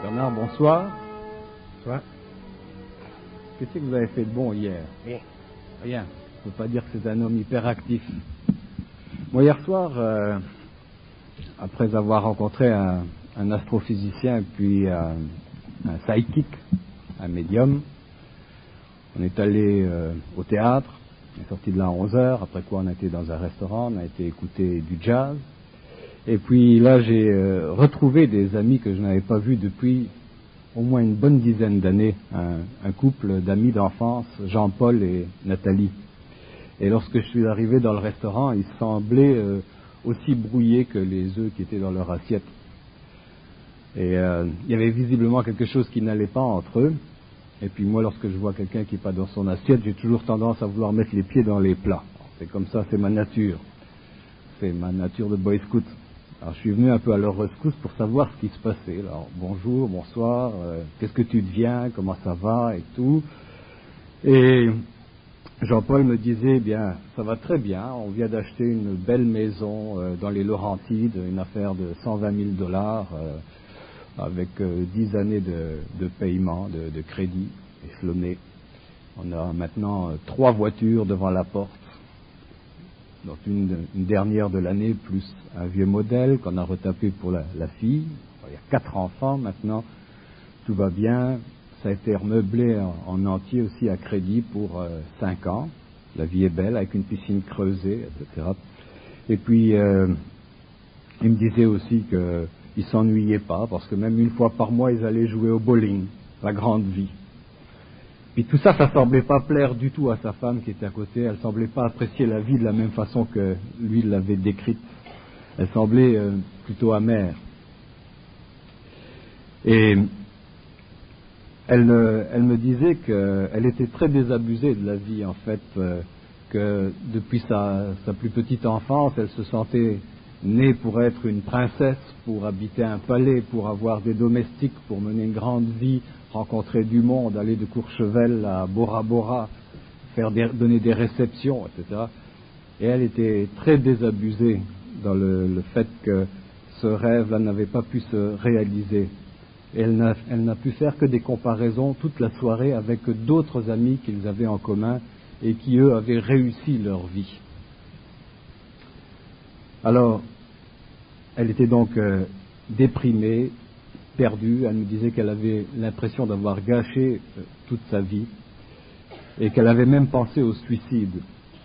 Bernard, bonsoir. Bonsoir. Qu'est-ce que vous avez fait de bon hier? Rien. Rien. Je ne peux pas dire que c'est un homme hyperactif. Moi, hier soir, après avoir rencontré un astrophysicien et puis un psychic, un médium, on est allé au théâtre. On est sorti de là à 11h, après quoi on a été dans un restaurant, on a été écouter du jazz. Et puis là, j'ai retrouvé des amis que je n'avais pas vus depuis au moins une bonne dizaine d'années, un couple d'amis d'enfance, Jean-Paul et Nathalie. Et lorsque je suis arrivé dans le restaurant, ils semblaient aussi brouillés que les œufs qui étaient dans leur assiette. Et il y avait visiblement quelque chose qui n'allait pas entre eux. Et puis moi, lorsque je vois quelqu'un qui n'est pas dans son assiette, j'ai toujours tendance à vouloir mettre les pieds dans les plats. C'est comme ça, c'est ma nature. C'est ma nature de boy scout. Alors je suis venu un peu à leur rescousse pour savoir ce qui se passait. Alors bonjour, bonsoir, qu'est-ce que tu deviens, comment ça va et tout. Et Jean-Paul me disait, bien, ça va très bien, on vient d'acheter une belle maison dans les Laurentides, une affaire de 120 000 $, avec 10 années de paiement, de crédit échelonné. On a maintenant 3 voitures devant la porte, donc une dernière de l'année, plus un vieux modèle qu'on a retapé pour la fille. Il y a 4 enfants maintenant, tout va bien. Ça a été remeublé en entier aussi à crédit pour 5 ans. La vie est belle, avec une piscine creusée, etc. Et puis, il me disait aussi qu'ils ne s'ennuyaient pas, parce que même une fois par mois, ils allaient jouer au bowling, la grande vie. Puis tout ça, ça semblait pas plaire du tout à sa femme qui était à côté. Elle semblait pas apprécier la vie de la même façon que lui l'avait décrite. Elle semblait plutôt amère. Et elle me disait qu'elle était très désabusée de la vie, en fait, que depuis sa plus petite enfance, elle se sentait née pour être une princesse, pour habiter un palais, pour avoir des domestiques, pour mener une grande vie, rencontrer du monde, aller de Courchevel à Bora Bora, donner des réceptions, etc. Et elle était très désabusée dans le fait que ce rêve-là n'avait pas pu se réaliser. Et elle n'a pu faire que des comparaisons toute la soirée avec d'autres amis qu'ils avaient en commun et qui, eux, avaient réussi leur vie. Alors, elle était donc déprimée, perdue. Elle me disait qu'elle avait l'impression d'avoir gâché toute sa vie et qu'elle avait même pensé au suicide.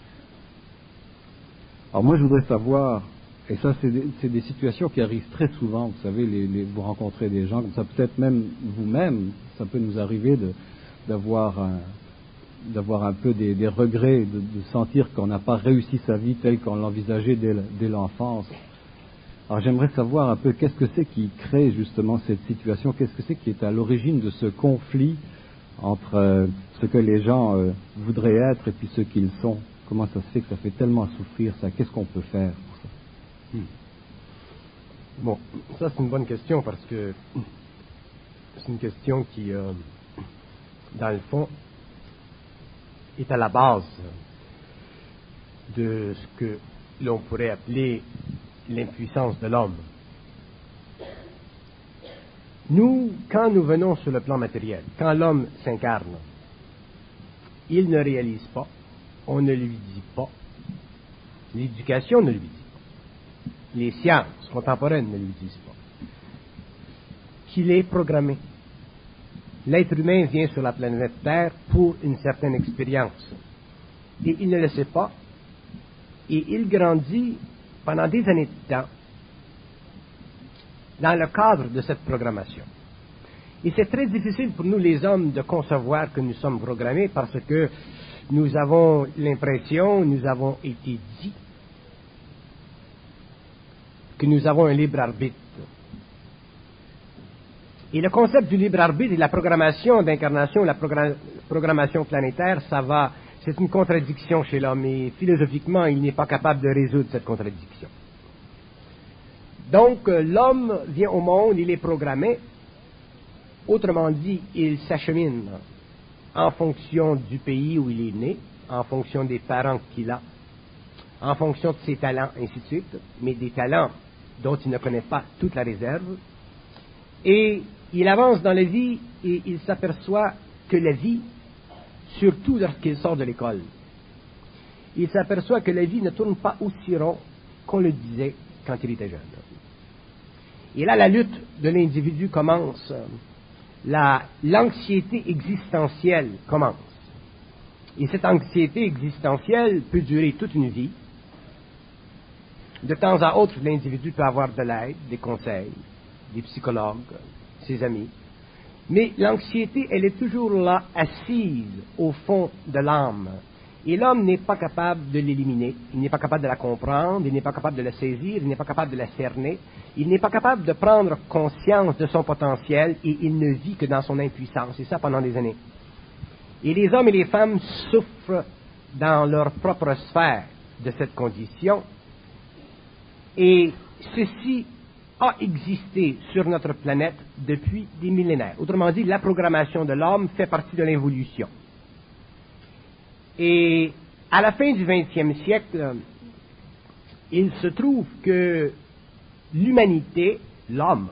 Alors moi, je voudrais savoir, et ça, c'est des situations qui arrivent très souvent. Vous savez, vous rencontrez des gens comme ça, peut-être même vous-même, ça peut nous arriver d'avoir un peu des regrets, de sentir qu'on n'a pas réussi sa vie telle qu'on l'envisageait dès l'enfance. Alors j'aimerais savoir un peu qu'est-ce que c'est qui crée justement cette situation, qu'est-ce que c'est qui est à l'origine de ce conflit entre ce que les gens voudraient être et puis ce qu'ils sont. Comment ça se fait que ça fait tellement souffrir ça? Qu'est-ce qu'on peut faire pour ça? Bon, ça c'est une bonne question parce que c'est une question qui, dans le fond, est à la base de ce que l'on pourrait appeler l'impuissance de l'homme. Nous, quand nous venons sur le plan matériel, quand l'homme s'incarne, il ne réalise pas, on ne lui dit pas, l'éducation ne lui dit pas, les sciences contemporaines ne lui disent pas, qu'il est programmé. L'être humain vient sur la planète Terre pour une certaine expérience. Et il ne le sait pas, et il grandit pendant des années de temps dans le cadre de cette programmation. Et c'est très difficile pour nous les hommes de concevoir que nous sommes programmés parce que nous avons l'impression, nous avons été dit que nous avons un libre arbitre. Et le concept du libre arbitre et la programmation d'incarnation, la programmation planétaire, c'est une contradiction chez l'homme et philosophiquement, il n'est pas capable de résoudre cette contradiction. Donc, l'homme vient au monde, il est programmé. Autrement dit, il s'achemine en fonction du pays où il est né, en fonction des parents qu'il a, en fonction de ses talents, ainsi de suite, mais des talents dont il ne connaît pas toute la réserve. Et il avance dans la vie et il s'aperçoit que la vie, surtout lorsqu'il sort de l'école, il s'aperçoit que la vie ne tourne pas aussi rond qu'on le disait quand il était jeune. Et là, la lutte de l'individu commence. L'anxiété existentielle commence. Et cette anxiété existentielle peut durer toute une vie. De temps à autre, l'individu peut avoir de l'aide, des conseils, des psychologues, ses amis. Mais l'anxiété, elle est toujours là, assise au fond de l'âme. Et l'homme n'est pas capable de l'éliminer, il n'est pas capable de la comprendre, il n'est pas capable de la saisir, il n'est pas capable de la cerner, il n'est pas capable de prendre conscience de son potentiel et il ne vit que dans son impuissance, et ça pendant des années. Et les hommes et les femmes souffrent dans leur propre sphère de cette condition, et ceci a existé sur notre planète depuis des millénaires. Autrement dit, la programmation de l'homme fait partie de l'évolution. Et à la fin du XXe siècle, il se trouve que l'humanité, l'homme,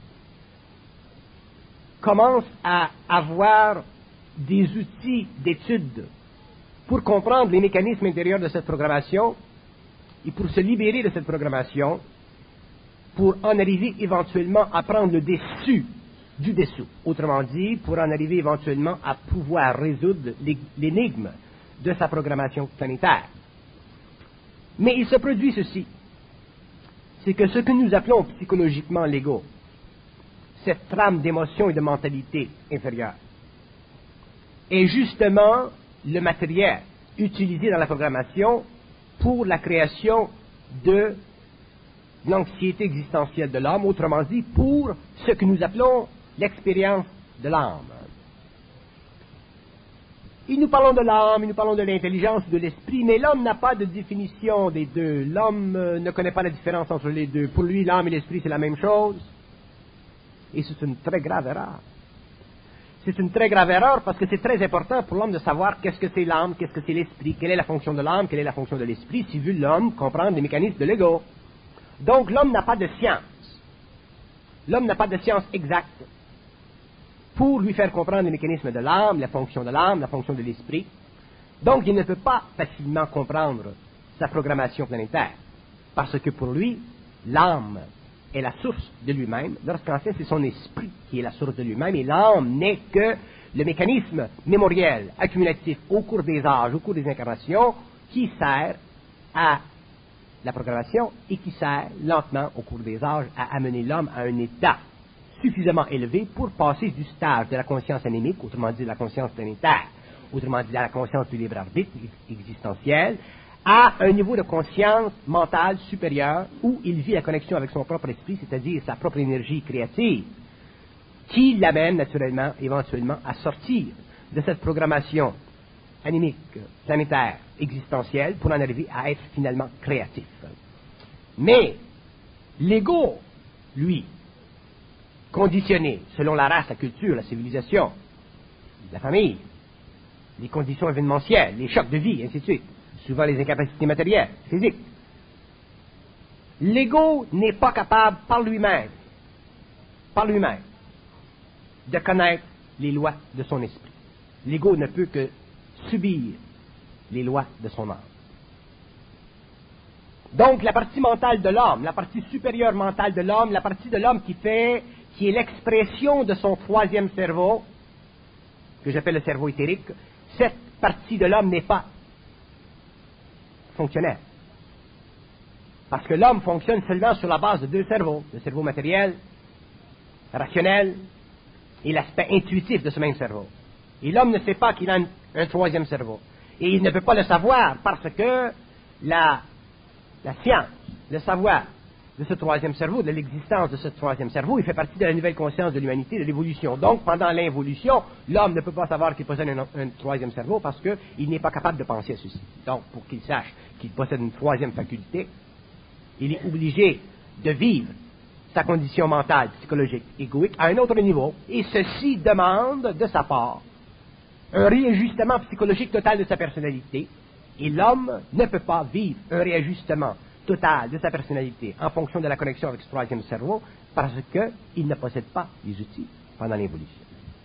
commence à avoir des outils d'étude pour comprendre les mécanismes intérieurs de cette programmation et pour se libérer de cette programmation, pour en arriver éventuellement à prendre le dessus du dessous. Autrement dit, pour en arriver éventuellement à pouvoir résoudre l'énigme de sa programmation planétaire. Mais il se produit ceci, c'est que ce que nous appelons psychologiquement l'ego, cette trame d'émotions et de mentalité inférieure, est justement le matériel utilisé dans la programmation pour la création de l'anxiété existentielle de l'âme, autrement dit, pour ce que nous appelons l'expérience de l'âme. Et nous parlons de l'âme, et nous parlons de l'intelligence, de l'esprit, mais l'homme n'a pas de définition des deux. L'homme ne connaît pas la différence entre les deux. Pour lui, l'âme et l'esprit, c'est la même chose. Et c'est une très grave erreur. C'est une très grave erreur parce que c'est très important pour l'homme de savoir qu'est-ce que c'est l'âme, qu'est-ce que c'est l'esprit, quelle est la fonction de l'âme, quelle est la fonction de l'esprit, si veut l'homme comprendre les mécanismes de l'ego. Donc l'homme n'a pas de science. L'homme n'a pas de science exacte pour lui faire comprendre les mécanismes de l'âme, la fonction de l'esprit. Donc il ne peut pas facilement comprendre sa programmation planétaire, parce que pour lui, l'âme est la source de lui-même, lorsqu'en fait c'est son esprit qui est la source de lui-même, et l'âme n'est que le mécanisme mémoriel, accumulatif au cours des âges, au cours des incarnations, qui sert à la programmation et qui sert lentement au cours des âges à amener l'homme à un état suffisamment élevé pour passer du stage de la conscience anémique, autrement dit de la conscience planétaire, autrement dit de la conscience du libre arbitre existentiel, à un niveau de conscience mentale supérieur où il vit la connexion avec son propre esprit, c'est-à-dire sa propre énergie créative, qui l'amène naturellement, éventuellement, à sortir de cette programmation anémique, planétaire, existentielle, pour en arriver à être finalement créatif. Mais l'ego, lui, conditionné selon la race, la culture, la civilisation, la famille, les conditions événementielles, les chocs de vie, ainsi de suite, souvent les incapacités matérielles, physiques. L'ego n'est pas capable par lui-même, de connaître les lois de son esprit. L'ego ne peut que subir les lois de son âme. Donc la partie mentale de l'homme, la partie supérieure mentale de l'homme, la partie de l'homme qui est l'expression de son troisième cerveau, que j'appelle le cerveau éthérique, cette partie de l'homme n'est pas fonctionnelle. Parce que l'homme fonctionne seulement sur la base de deux cerveaux, le cerveau matériel, rationnel, et l'aspect intuitif de ce même cerveau. Et l'homme ne sait pas qu'il a un troisième cerveau. Et il ne peut pas le savoir parce que la science, le savoir de ce troisième cerveau, de l'existence de ce troisième cerveau, il fait partie de la nouvelle conscience de l'humanité, de l'évolution. Donc, pendant l'involution, l'homme ne peut pas savoir qu'il possède un troisième cerveau parce qu'il n'est pas capable de penser à ceci. Donc, pour qu'il sache qu'il possède une troisième faculté, il est obligé de vivre sa condition mentale, psychologique, égoïque à un autre niveau, et ceci demande de sa part un réajustement psychologique total de sa personnalité, et l'homme ne peut pas vivre un réajustement totale de sa personnalité en fonction de la connexion avec ce troisième cerveau parce qu'il ne possède pas les outils pendant l'évolution.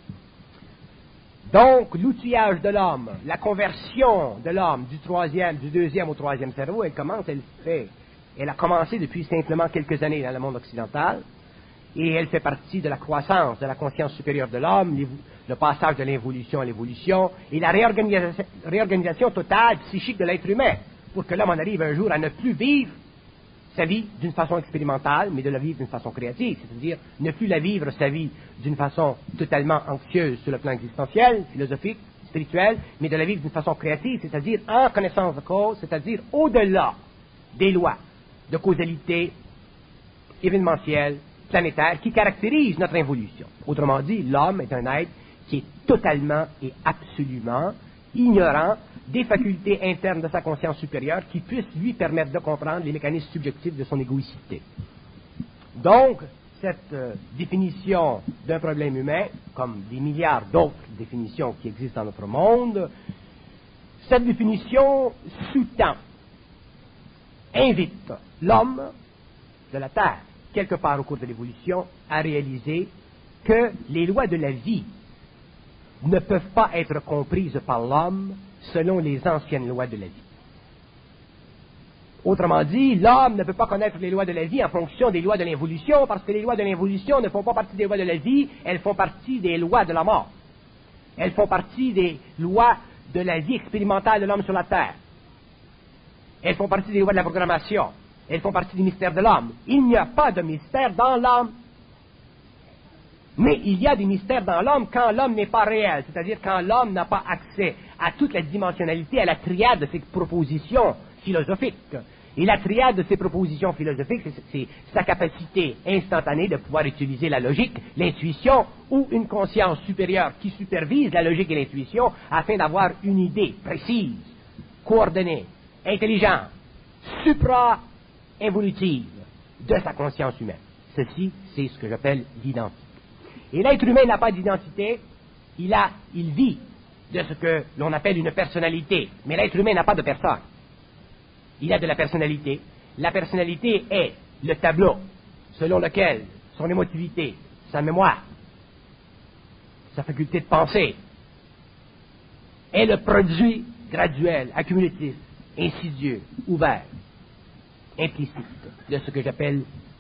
Donc, l'outillage de l'homme, la conversion de l'homme du deuxième au troisième cerveau, elle a commencé depuis simplement quelques années dans le monde occidental, et elle fait partie de la croissance de la conscience supérieure de l'homme, le passage de l'involution à l'évolution, et la réorganisation totale psychique de l'être humain, pour que l'homme en arrive un jour à ne plus vivre sa vie d'une façon expérimentale, mais de la vivre d'une façon créative, c'est-à-dire ne plus la vivre sa vie d'une façon totalement anxieuse sur le plan existentiel, philosophique, spirituel, mais de la vivre d'une façon créative, c'est-à-dire en connaissance de cause, c'est-à-dire au-delà des lois de causalité événementielle, planétaire, qui caractérisent notre évolution. Autrement dit, l'homme est un être qui est totalement et absolument ignorant des facultés internes de sa conscience supérieure qui puissent lui permettre de comprendre les mécanismes subjectifs de son égoïcité. Donc, cette définition d'un problème humain, comme des milliards d'autres définitions qui existent dans notre monde, cette définition sous-tend, invite l'homme de la Terre, quelque part au cours de l'évolution, à réaliser que les lois de la vie ne peuvent pas être comprises par l'homme selon les anciennes lois de la vie. Autrement dit, l'homme ne peut pas connaître les lois de la vie en fonction des lois de l'évolution, parce que les lois de l'évolution ne font pas partie des lois de la vie, elles font partie des lois de la mort. Elles font partie des lois de la vie expérimentale de l'homme sur la Terre. Elles font partie des lois de la programmation. Elles font partie du mystère de l'homme. Il n'y a pas de mystère dans l'homme. Mais il y a des mystères dans l'homme quand l'homme n'est pas réel, c'est-à-dire quand l'homme n'a pas accès à toute la dimensionnalité, à la triade de ses propositions philosophiques. Et la triade de ses propositions philosophiques, c'est sa capacité instantanée de pouvoir utiliser la logique, l'intuition ou une conscience supérieure qui supervise la logique et l'intuition afin d'avoir une idée précise, coordonnée, intelligente, supra-évolutive de sa conscience humaine. Ceci, c'est ce que j'appelle l'identité. Et l'être humain n'a pas d'identité, il vit de ce que l'on appelle une personnalité. Mais l'être humain n'a pas de personne. Il a de la personnalité. La personnalité est le tableau selon lequel son émotivité, sa mémoire, sa faculté de penser est le produit graduel, accumulatif, insidieux, ouvert, implicite de ce que j'appelle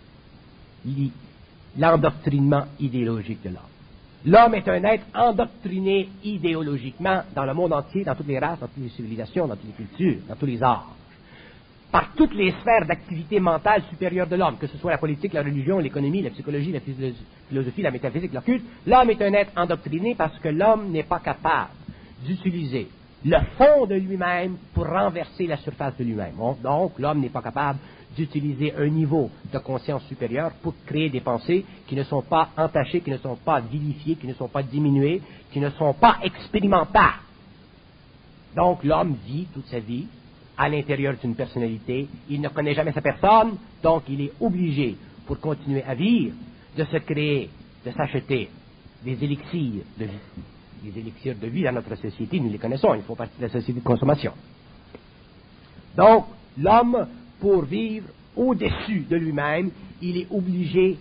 l'endoctrinement idéologique de l'homme. L'homme est un être endoctriné idéologiquement dans le monde entier, dans toutes les races, dans toutes les civilisations, dans toutes les cultures, dans tous les arts, par toutes les sphères d'activité mentale supérieure de l'homme, que ce soit la politique, la religion, l'économie, la psychologie, la philosophie, la métaphysique, l'occulte. L'homme est un être endoctriné parce que l'homme n'est pas capable d'utiliser le fond de lui-même pour renverser la surface de lui-même. Donc, l'homme n'est pas capable d'utiliser un niveau de conscience supérieure pour créer des pensées qui ne sont pas entachées, qui ne sont pas vilifiées, qui ne sont pas diminuées, qui ne sont pas expérimentales. Donc, l'homme vit toute sa vie à l'intérieur d'une personnalité. Il ne connaît jamais sa personne, donc il est obligé, pour continuer à vivre, de se créer, de s'acheter des élixirs de vie. Les élixirs de vie dans notre société, nous les connaissons, ils font partie de la société de consommation. Donc, l'homme, pour vivre au-dessus de lui-même, il est obligé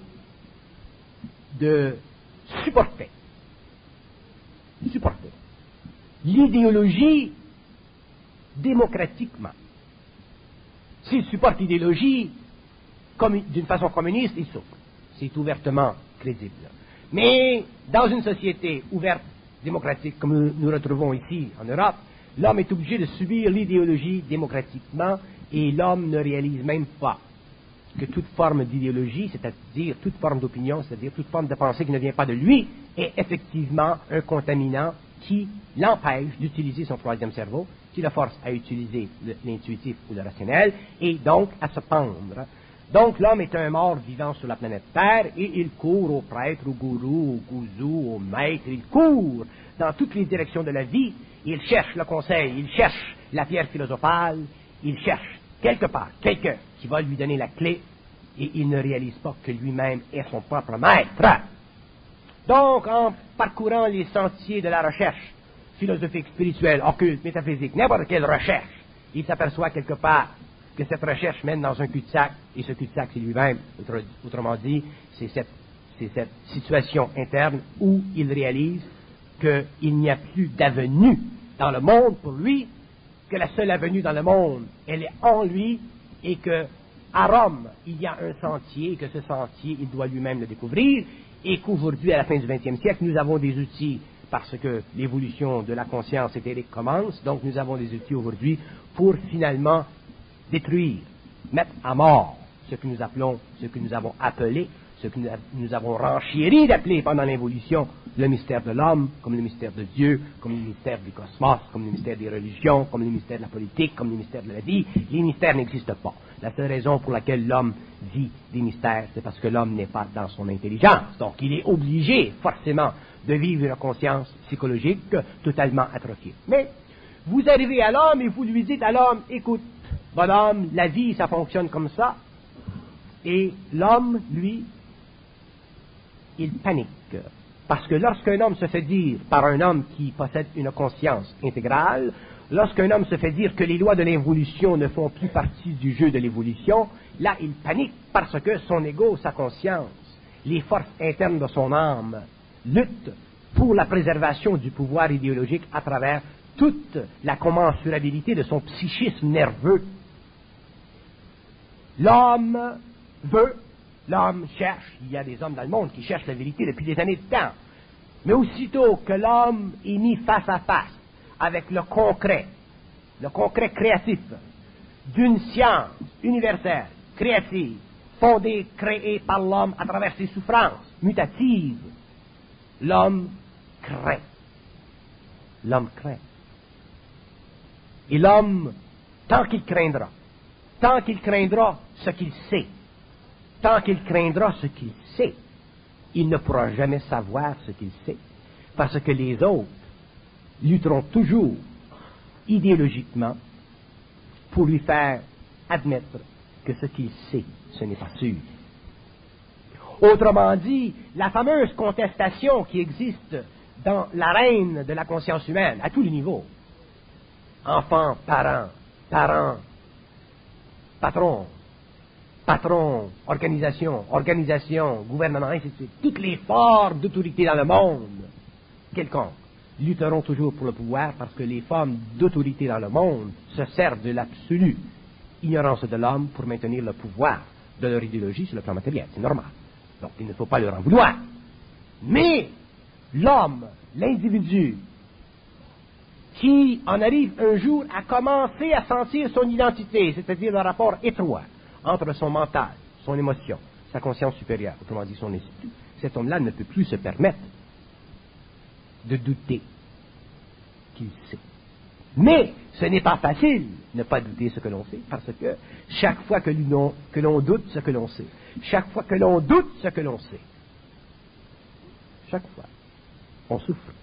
de supporter l'idéologie démocratiquement. S'il supporte l'idéologie d'une façon communiste, il souffre. C'est ouvertement crédible. Mais dans une société ouverte, démocratique, comme nous retrouvons ici en Europe, l'homme est obligé de subir l'idéologie démocratiquement et l'homme ne réalise même pas que toute forme d'idéologie, c'est-à-dire toute forme d'opinion, c'est-à-dire toute forme de pensée qui ne vient pas de lui, est effectivement un contaminant qui l'empêche d'utiliser son troisième cerveau, qui le force à utiliser l'intuitif ou le rationnel, et donc à se pendre. Donc l'homme est un mort vivant sur la planète Terre, et il court au prêtre, au gourou, au gouzou, au maître, il court dans toutes les directions de la vie, il cherche le conseil, il cherche la pierre philosophale, il cherche quelque part quelqu'un qui va lui donner la clé, et il ne réalise pas que lui-même est son propre maître. Donc, en parcourant les sentiers de la recherche philosophique, spirituelle, occulte, métaphysique, n'importe quelle recherche, il s'aperçoit quelque part que cette recherche mène dans un cul-de-sac, et ce cul-de-sac, c'est lui-même. Autrement dit, c'est cette situation interne où il réalise qu'il n'y a plus d'avenue dans le monde pour lui, que la seule avenue dans le monde, elle est en lui, et que à Rome, il y a un sentier, et que ce sentier, il doit lui-même le découvrir, et qu'aujourd'hui, à la fin du XXe siècle, nous avons des outils, parce que l'évolution de la conscience éthérique commence, donc nous avons des outils aujourd'hui pour finalement détruire, mettre à mort ce que nous appelons, ce que nous avons appelé, ce que nous avons renchéri d'appeler pendant l'évolution le mystère de l'homme, comme le mystère de Dieu, comme le mystère du cosmos, comme le mystère des religions, comme le mystère de la politique, comme le mystère de la vie. Les mystères n'existent pas. La seule raison pour laquelle l'homme vit des mystères, c'est parce que l'homme n'est pas dans son intelligence. Donc il est obligé, forcément, de vivre une conscience psychologique totalement atrophiée. Mais vous arrivez à l'homme et vous lui dites à l'homme, écoute, bonhomme, la vie, ça fonctionne comme ça. Et l'homme, lui, il panique. Parce que lorsqu'un homme se fait dire par un homme qui possède une conscience intégrale, lorsqu'un homme se fait dire que les lois de l'évolution ne font plus partie du jeu de l'évolution, là, il panique parce que son ego, sa conscience, les forces internes de son âme luttent pour la préservation du pouvoir idéologique à travers toute la commensurabilité de son psychisme nerveux. L'homme veut, l'homme cherche, il y a des hommes dans le monde qui cherchent la vérité depuis des années de temps. Mais aussitôt que l'homme est mis face à face avec le concret créatif d'une science universelle, créative, fondée, créée par l'homme à travers ses souffrances mutatives, l'homme craint. L'homme craint. Et l'homme, tant qu'il craindra ce qu'il sait, tant qu'il craindra ce qu'il sait, il ne pourra jamais savoir ce qu'il sait, parce que les autres lutteront toujours idéologiquement pour lui faire admettre que ce qu'il sait, ce n'est pas sûr. Autrement dit, la fameuse contestation qui existe dans l'arène de la conscience humaine, à tous les niveaux, enfants, parents, patron, organisation, gouvernement, ainsi de suite. Toutes les formes d'autorité dans le monde, quelconque, lutteront toujours pour le pouvoir parce que les formes d'autorité dans le monde se servent de l'absolue ignorance de l'homme pour maintenir le pouvoir de leur idéologie sur le plan matériel. C'est normal. Donc il ne faut pas leur en vouloir. Mais l'homme, l'individu, qui en arrive un jour à commencer à sentir son identité, c'est-à-dire le rapport étroit entre son mental, son émotion, sa conscience supérieure, autrement dit son esprit, cet homme-là ne peut plus se permettre de douter qu'il sait. Mais ce n'est pas facile de ne pas douter ce que l'on sait, parce que chaque fois que l'on doute ce que l'on sait, chaque fois que l'on doute ce que l'on sait, chaque fois, on souffre.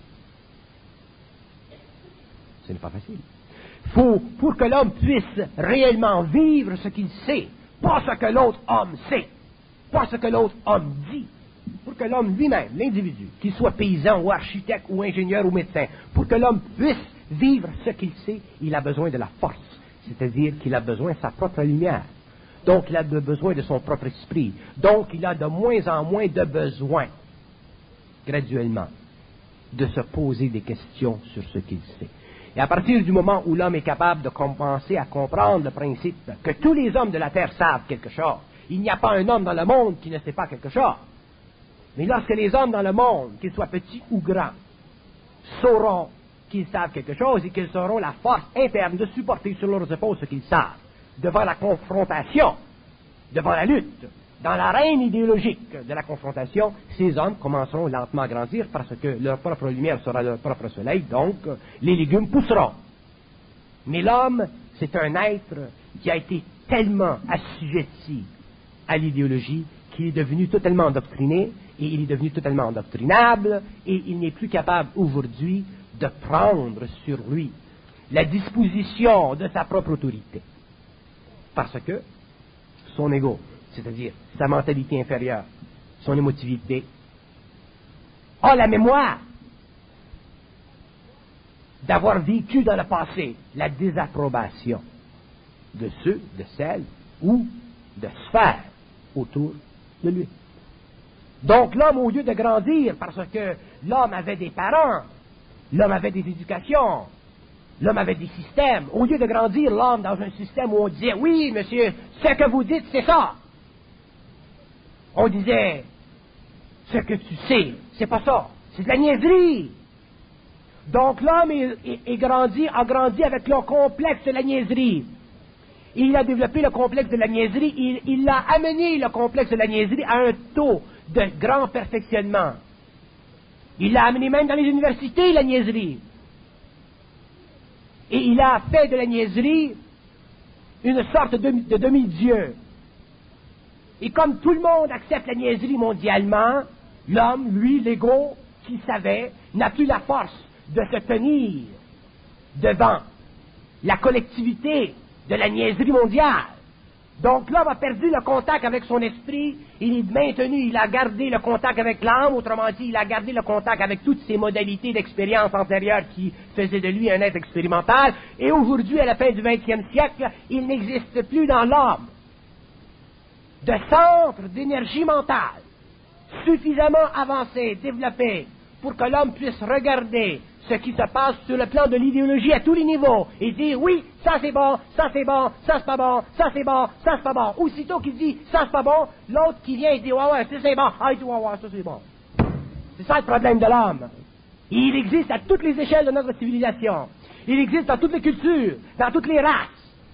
Ce n'est pas facile. Pour que l'homme puisse réellement vivre ce qu'il sait, pas ce que l'autre homme sait, pas ce que l'autre homme dit, pour que l'homme lui-même, l'individu, qu'il soit paysan ou architecte ou ingénieur ou médecin, pour que l'homme puisse vivre ce qu'il sait, il a besoin de la force, c'est-à-dire qu'il a besoin de sa propre lumière. Donc il a besoin de son propre esprit. Donc il a de moins en moins de besoin, graduellement, de se poser des questions sur ce qu'il sait. Et à partir du moment où l'homme est capable de commencer à comprendre le principe que tous les hommes de la Terre savent quelque chose, il n'y a pas un homme dans le monde qui ne sait pas quelque chose. Mais lorsque les hommes dans le monde, qu'ils soient petits ou grands, sauront qu'ils savent quelque chose et qu'ils auront la force interne de supporter sur leurs épaules ce qu'ils savent, devant la confrontation, devant la lutte, dans l'arène idéologique de la confrontation, ces hommes commenceront lentement à grandir parce que leur propre lumière sera leur propre soleil, donc les légumes pousseront. Mais l'homme, c'est un être qui a été tellement assujetti à l'idéologie qu'il est devenu totalement endoctriné, et il est devenu totalement endoctrinable, et il n'est plus capable aujourd'hui de prendre sur lui la disposition de sa propre autorité. Parce que son ego, c'est-à-dire sa mentalité inférieure, son émotivité, a la mémoire d'avoir vécu dans le passé la désapprobation de ceux, de celles ou de sphères autour de lui. Donc l'homme, au lieu de grandir parce que l'homme avait des parents, l'homme avait des éducations, l'homme avait des systèmes, au lieu de grandir l'homme dans un système où on disait, oui, monsieur, ce que vous dites, c'est ça. On disait, ce que tu sais, c'est pas ça, c'est de la niaiserie. Donc l'homme a grandi avec le complexe de la niaiserie. Il a développé le complexe de la niaiserie, il a amené le complexe de la niaiserie à un taux de grand perfectionnement. Il l'a amené même dans les universités, la niaiserie. Et il a fait de la niaiserie une sorte de demi-dieu. Et comme tout le monde accepte la niaiserie mondialement, l'homme, lui, l'ego, qui savait, n'a plus la force de se tenir devant la collectivité de la niaiserie mondiale. Donc l'homme a perdu le contact avec son esprit, il est maintenu, il a gardé le contact avec l'âme, autrement dit, il a gardé le contact avec toutes ces modalités d'expérience antérieure qui faisaient de lui un être expérimental, et aujourd'hui, à la fin du XXe siècle, il n'existe plus dans l'homme de centre d'énergie mentale suffisamment avancé, développé, pour que l'homme puisse regarder ce qui se passe sur le plan de l'idéologie à tous les niveaux et dire oui, ça c'est bon, ça c'est bon, ça c'est pas bon, ça c'est bon, ça c'est pas bon. Aussitôt qu'il dit ça c'est pas bon, l'autre qui vient et dit ouais, ça c'est bon, ah il dit ouais, ça c'est bon. C'est ça le problème de l'homme. Il existe à toutes les échelles de notre civilisation. Il existe dans toutes les cultures, dans toutes les races.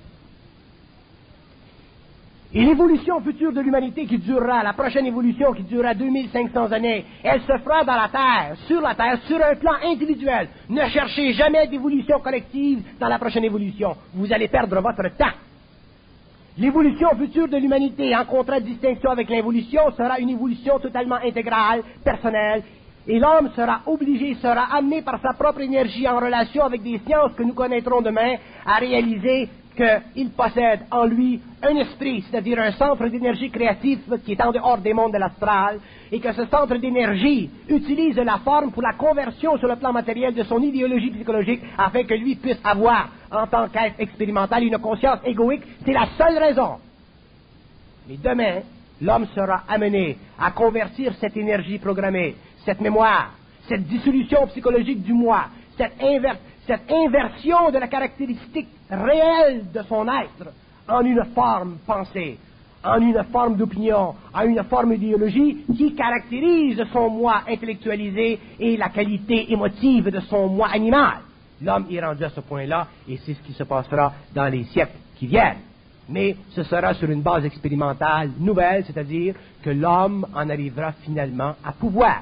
Et l'évolution future de l'humanité qui durera, la prochaine évolution qui durera 2500 années, elle se fera dans la Terre, sur un plan individuel. Ne cherchez jamais d'évolution collective dans la prochaine évolution. Vous allez perdre votre temps. L'évolution future de l'humanité, en contradistinction avec l'évolution, sera une évolution totalement intégrale, personnelle, et l'homme sera obligé, sera amené par sa propre énergie en relation avec des sciences que nous connaîtrons demain à réaliser qu'il possède en lui un esprit, c'est-à-dire un centre d'énergie créatif qui est en dehors des mondes de l'astral, et que ce centre d'énergie utilise la forme pour la conversion sur le plan matériel de son idéologie psychologique afin que lui puisse avoir, en tant qu'être expérimental, une conscience égoïque. C'est la seule raison. Mais demain, l'homme sera amené à convertir cette énergie programmée, cette mémoire, cette dissolution psychologique du moi, cette inversion de la caractéristique réelle de son être en une forme pensée, en une forme d'opinion, en une forme d'idéologie qui caractérise son moi intellectualisé et la qualité émotive de son moi animal. L'homme est rendu à ce point-là et c'est ce qui se passera dans les siècles qui viennent. Mais ce sera sur une base expérimentale nouvelle, c'est-à-dire que l'homme en arrivera finalement à pouvoir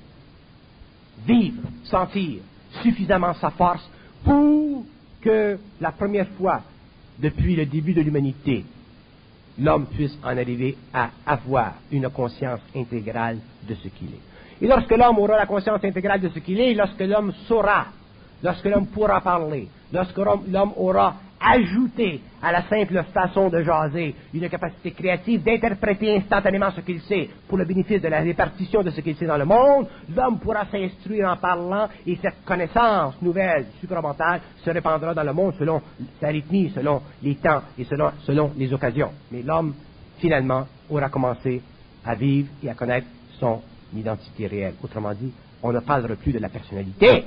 vivre, sentir suffisamment sa force pour que la première fois depuis le début de l'humanité, l'homme puisse en arriver à avoir une conscience intégrale de ce qu'il est. Et lorsque l'homme aura la conscience intégrale de ce qu'il est, lorsque l'homme saura, lorsque l'homme pourra parler, lorsque l'homme aura ajouté à la simple façon de jaser une capacité créative d'interpréter instantanément ce qu'il sait pour le bénéfice de la répartition de ce qu'il sait dans le monde, l'homme pourra s'instruire en parlant et cette connaissance nouvelle, supramentale, se répandra dans le monde selon sa rythmie, selon les temps et selon les occasions. Mais l'homme, finalement, aura commencé à vivre et à connaître son identité réelle. Autrement dit, on ne parlera plus de la personnalité,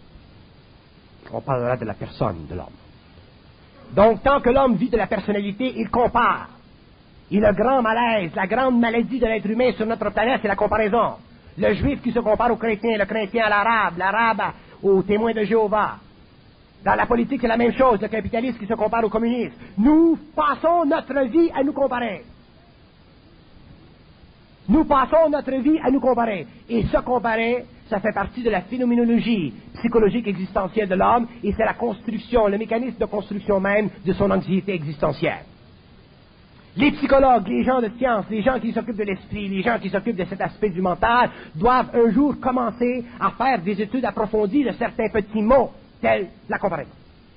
on parlera de la personne de l'homme. Donc, tant que l'homme vit de la personnalité, il compare. Et le grand malaise, la grande maladie de l'être humain sur notre planète, c'est la comparaison. Le juif qui se compare au chrétien, le chrétien à l'arabe, l'arabe au témoin de Jéhovah. Dans la politique, c'est la même chose, le capitaliste qui se compare au communiste. Nous passons notre vie à nous comparer. Nous passons notre vie à nous comparer. Et se comparer, ça fait partie de la phénoménologie psychologique existentielle de l'homme, et c'est la construction, le mécanisme de construction même de son anxiété existentielle. Les psychologues, les gens de science, les gens qui s'occupent de l'esprit, les gens qui s'occupent de cet aspect du mental, doivent un jour commencer à faire des études approfondies de certains petits mots, tels la comparaison.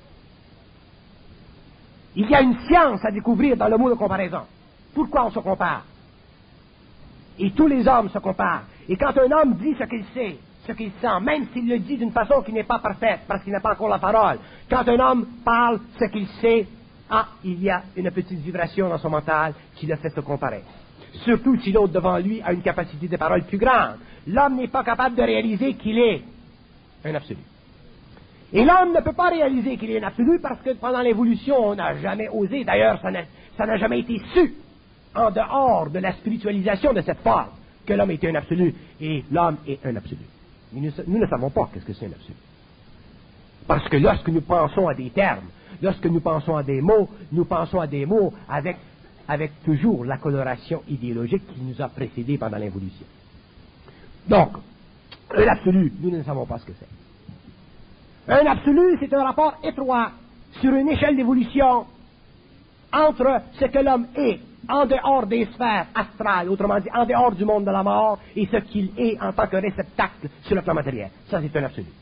Il y a une science à découvrir dans le mot de comparaison. Pourquoi on se compare? Et tous les hommes se comparent. Et quand un homme dit ce qu'il sait, ce qu'il sent, même s'il le dit d'une façon qui n'est pas parfaite, parce qu'il n'a pas encore la parole, quand un homme parle ce qu'il sait il y a une petite vibration dans son mental qui le fait se comparer. Surtout si l'autre devant lui a une capacité de parole plus grande. L'homme n'est pas capable de réaliser qu'il est un absolu. Et l'homme ne peut pas réaliser qu'il est un absolu parce que pendant l'évolution, on n'a jamais osé. D'ailleurs, ça n'a jamais été su, en dehors de la spiritualisation de cette forme, que l'homme était un absolu. Et l'homme est un absolu. Mais nous ne savons pas qu'est-ce que c'est un absolu. Parce que lorsque nous pensons à des termes, lorsque nous pensons à des mots, nous pensons à des mots avec toujours la coloration idéologique qui nous a précédés pendant l'évolution. Donc, un absolu, nous ne savons pas ce que c'est. Un absolu, c'est un rapport étroit sur une échelle d'évolution entre ce que l'homme est en dehors des sphères astrales, autrement dit, en dehors du monde de la mort, et ce qu'il est en tant que réceptacle sur le plan matériel. Ça, c'est un absolu.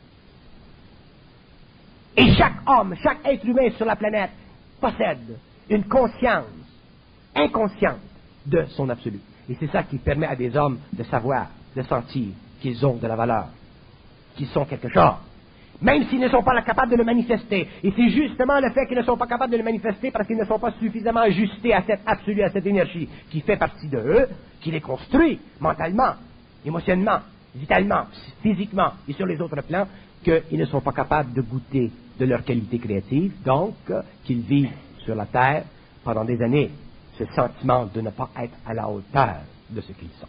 Et chaque homme, chaque être humain sur la planète possède une conscience inconsciente de son absolu. Et c'est ça qui permet à des hommes de savoir, de sentir qu'ils ont de la valeur, qu'ils sont quelque chose, même s'ils ne sont pas capables de le manifester. Et c'est justement le fait qu'ils ne sont pas capables de le manifester parce qu'ils ne sont pas suffisamment ajustés à cet absolu, à cette énergie qui fait partie de eux, qui les construit mentalement, émotionnellement, vitalement, physiquement et sur les autres plans, qu'ils ne sont pas capables de goûter de leur qualité créative, donc qu'ils vivent sur la terre pendant des années ce sentiment de ne pas être à la hauteur de ce qu'ils sont.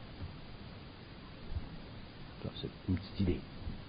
C'est une petite idée.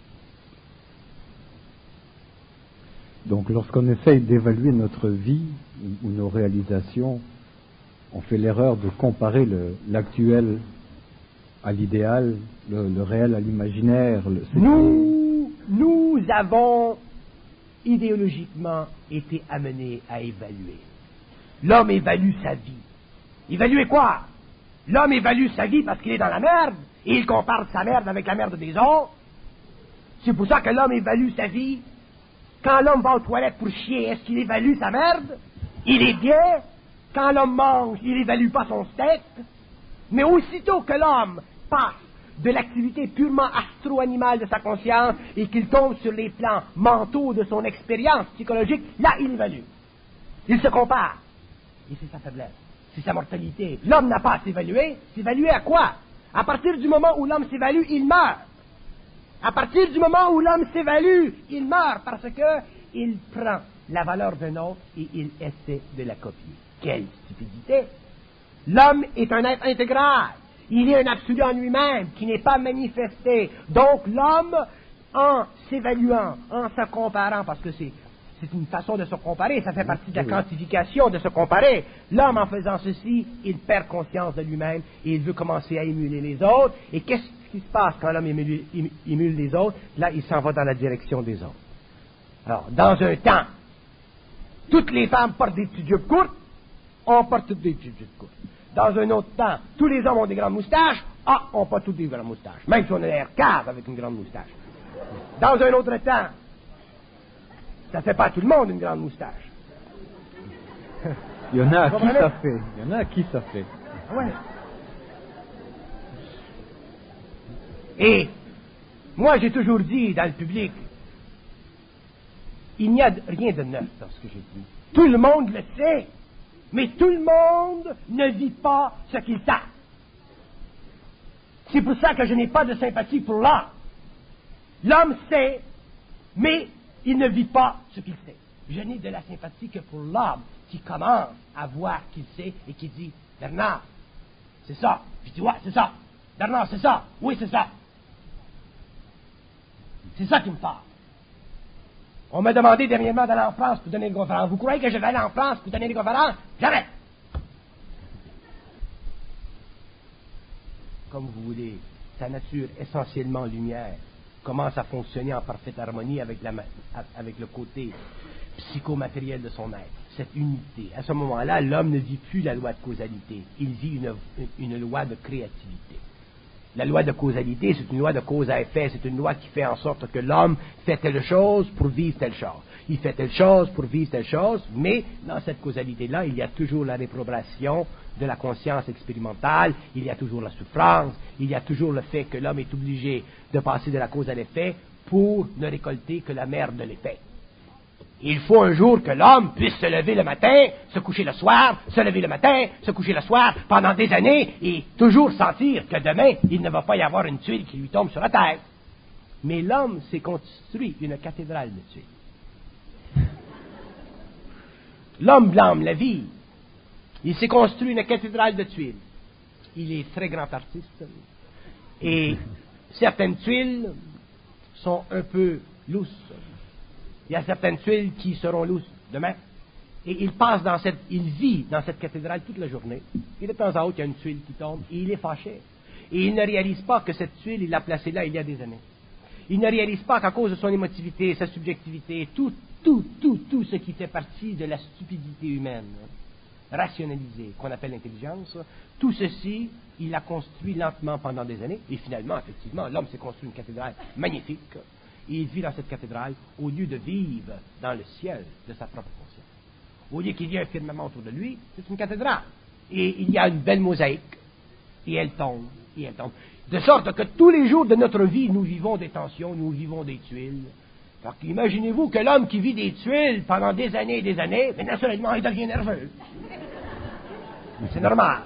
Donc lorsqu'on essaye d'évaluer notre vie ou nos réalisations, on fait l'erreur de comparer l'actuel à l'idéal, le réel à l'imaginaire. Nous avons idéologiquement été amenés à évaluer. L'homme évalue sa vie. Évaluer quoi? L'homme évalue sa vie parce qu'il est dans la merde, et il compare sa merde avec la merde des autres. C'est pour ça que l'homme évalue sa vie. Quand l'homme va aux toilettes pour chier, est-ce qu'il évalue sa merde? Il est bien. Quand l'homme mange, il n'évalue pas son steak. Mais aussitôt que l'homme passe de l'activité purement astro-animale de sa conscience et qu'il tombe sur les plans mentaux de son expérience psychologique, là, il évalue. Il se compare. Et c'est sa faiblesse. C'est sa mortalité. L'homme n'a pas à s'évaluer. S'évaluer à quoi? À partir du moment où l'homme s'évalue, il meurt. À partir du moment où l'homme s'évalue, il meurt parce que il prend la valeur d'un autre et il essaie de la copier. Quelle stupidité! L'homme est un être intégral. Il est un absolu en lui-même qui n'est pas manifesté. Donc l'homme, en s'évaluant, en se comparant, parce que c'est une façon de se comparer, ça fait partie de la quantification de se comparer. L'homme, en faisant ceci, il perd conscience de lui-même et il veut commencer à émuler les autres. Et qu'est-ce qui se passe quand l'homme émule les autres? Là, il s'en va dans la direction des autres. Alors, dans un temps, toutes les femmes portent des petites jupes courtes, on porte toutes des petites jupes courtes. Dans un autre temps, tous les hommes ont des grandes moustaches, on porte toutes des grandes moustaches. Même si on a l'air cave avec une grande moustache. Dans un autre temps, ça fait pas à tout le monde une grande moustache. Il y en a à qui ça fait. Il y en a à qui ça fait. Ouais. Et moi, j'ai toujours dit dans le public, il n'y a rien de neuf dans ce que j'ai dit. Tout le monde le sait, mais tout le monde ne vit pas ce qu'il sait. C'est pour ça que je n'ai pas de sympathie pour l'homme. L'homme sait, mais il ne vit pas ce qu'il sait. Je n'ai de la sympathie que pour l'homme qui commence à voir qu'il sait et qui dit « Bernard, c'est ça. » Je dis « Ouais, c'est ça. Bernard, c'est ça. Oui, c'est ça. » C'est ça qui me parle. On m'a demandé dernièrement d'aller en France pour donner une conférence. Vous croyez que je vais aller en France pour donner des conférences? Jamais! Comme vous voulez, sa nature essentiellement lumière commence à fonctionner en parfaite harmonie avec le côté psychomatériel de son être, cette unité. À ce moment-là, l'homme ne vit plus la loi de causalité, il vit une loi de créativité. La loi de causalité, c'est une loi de cause à effet, c'est une loi qui fait en sorte que l'homme fait telle chose pour vivre telle chose. Il fait telle chose pour vivre telle chose, mais dans cette causalité-là, il y a toujours la réprobation de la conscience expérimentale, il y a toujours la souffrance, il y a toujours le fait que l'homme est obligé de passer de la cause à l'effet pour ne récolter que la merde de l'effet. Il faut un jour que l'homme puisse se lever le matin, se coucher le soir, se lever le matin, se coucher le soir, pendant des années, et toujours sentir que demain, il ne va pas y avoir une tuile qui lui tombe sur la tête. Mais l'homme s'est construit une cathédrale de tuiles. L'homme blâme la vie. Il s'est construit une cathédrale de tuiles. Il est très grand artiste. Et certaines tuiles sont un peu lousses. Il y a certaines tuiles qui seront lousses demain. Et il vit dans cette cathédrale toute la journée. Et de temps en temps, il y a une tuile qui tombe et il est fâché. Et il ne réalise pas que cette tuile, il l'a placée là il y a des années. Il ne réalise pas qu'à cause de son émotivité, sa subjectivité, tout ce qui fait partie de la stupidité humaine, rationalisée, qu'on appelle l'intelligence, tout ceci, il l'a construit lentement pendant des années. Et finalement, effectivement, l'homme s'est construit une cathédrale magnifique. Et il vit dans cette cathédrale au lieu de vivre dans le ciel de sa propre conscience. Au lieu qu'il y ait un firmament autour de lui, c'est une cathédrale. Et il y a une belle mosaïque. Et elle tombe, et elle tombe. De sorte que tous les jours de notre vie, nous vivons des tensions, nous vivons des tuiles. Alors imaginez-vous que l'homme qui vit des tuiles pendant des années, mais naturellement, il devient nerveux. C'est normal.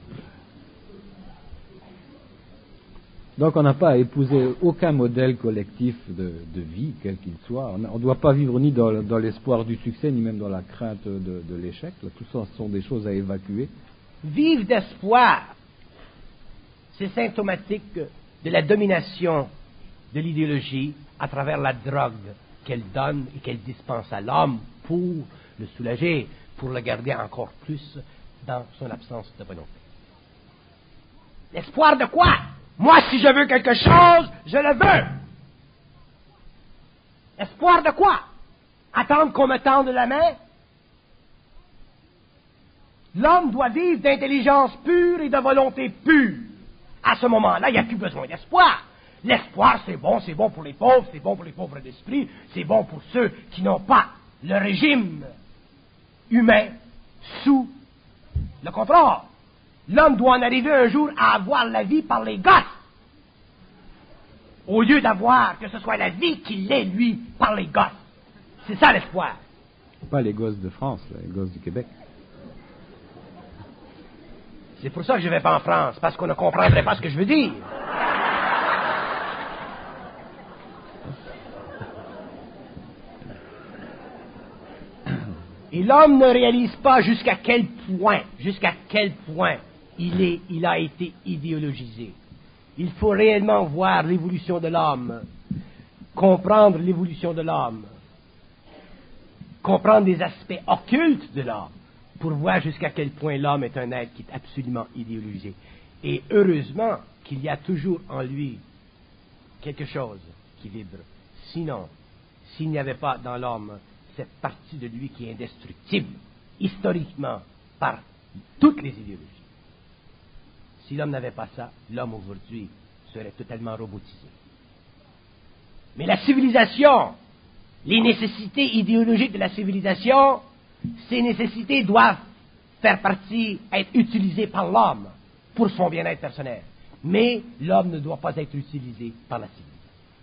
Donc on n'a pas à épouser aucun modèle collectif de vie, quel qu'il soit. On ne doit pas vivre ni dans l'espoir du succès, ni même dans la crainte de l'échec. Tout ça, ce sont des choses à évacuer. Vivre d'espoir, c'est symptomatique de la domination de l'idéologie à travers la drogue qu'elle donne et qu'elle dispense à l'homme pour le soulager, pour le garder encore plus dans son absence de volonté. L'espoir de quoi? Moi, si je veux quelque chose, je le veux. Espoir de quoi? Attendre qu'on me tende la main? L'homme doit vivre d'intelligence pure et de volonté pure. À ce moment-là, il n'y a plus besoin d'espoir. L'espoir, c'est bon pour les pauvres, c'est bon pour les pauvres d'esprit, c'est bon pour ceux qui n'ont pas le régime humain sous le contrôle. L'homme doit en arriver un jour à avoir la vie par les gosses, au lieu d'avoir que ce soit la vie qui l'est, lui, par les gosses. C'est ça l'espoir. Pas les gosses de France, là, les gosses du Québec. C'est pour ça que je ne vais pas en France, parce qu'on ne comprendrait pas ce que je veux dire. Et l'homme ne réalise pas jusqu'à quel point il a été idéologisé. Il faut réellement voir l'évolution de l'homme, comprendre l'évolution de l'homme, comprendre les aspects occultes de l'homme, pour voir jusqu'à quel point l'homme est un être qui est absolument idéologisé. Et heureusement qu'il y a toujours en lui quelque chose qui vibre. Sinon, s'il n'y avait pas dans l'homme cette partie de lui qui est indestructible, historiquement, par toutes les idéologies, si l'homme n'avait pas ça, l'homme aujourd'hui serait totalement robotisé. Mais la civilisation, les nécessités idéologiques de la civilisation, ces nécessités doivent faire partie, être utilisées par l'homme pour son bien-être personnel. Mais l'homme ne doit pas être utilisé par la civilisation.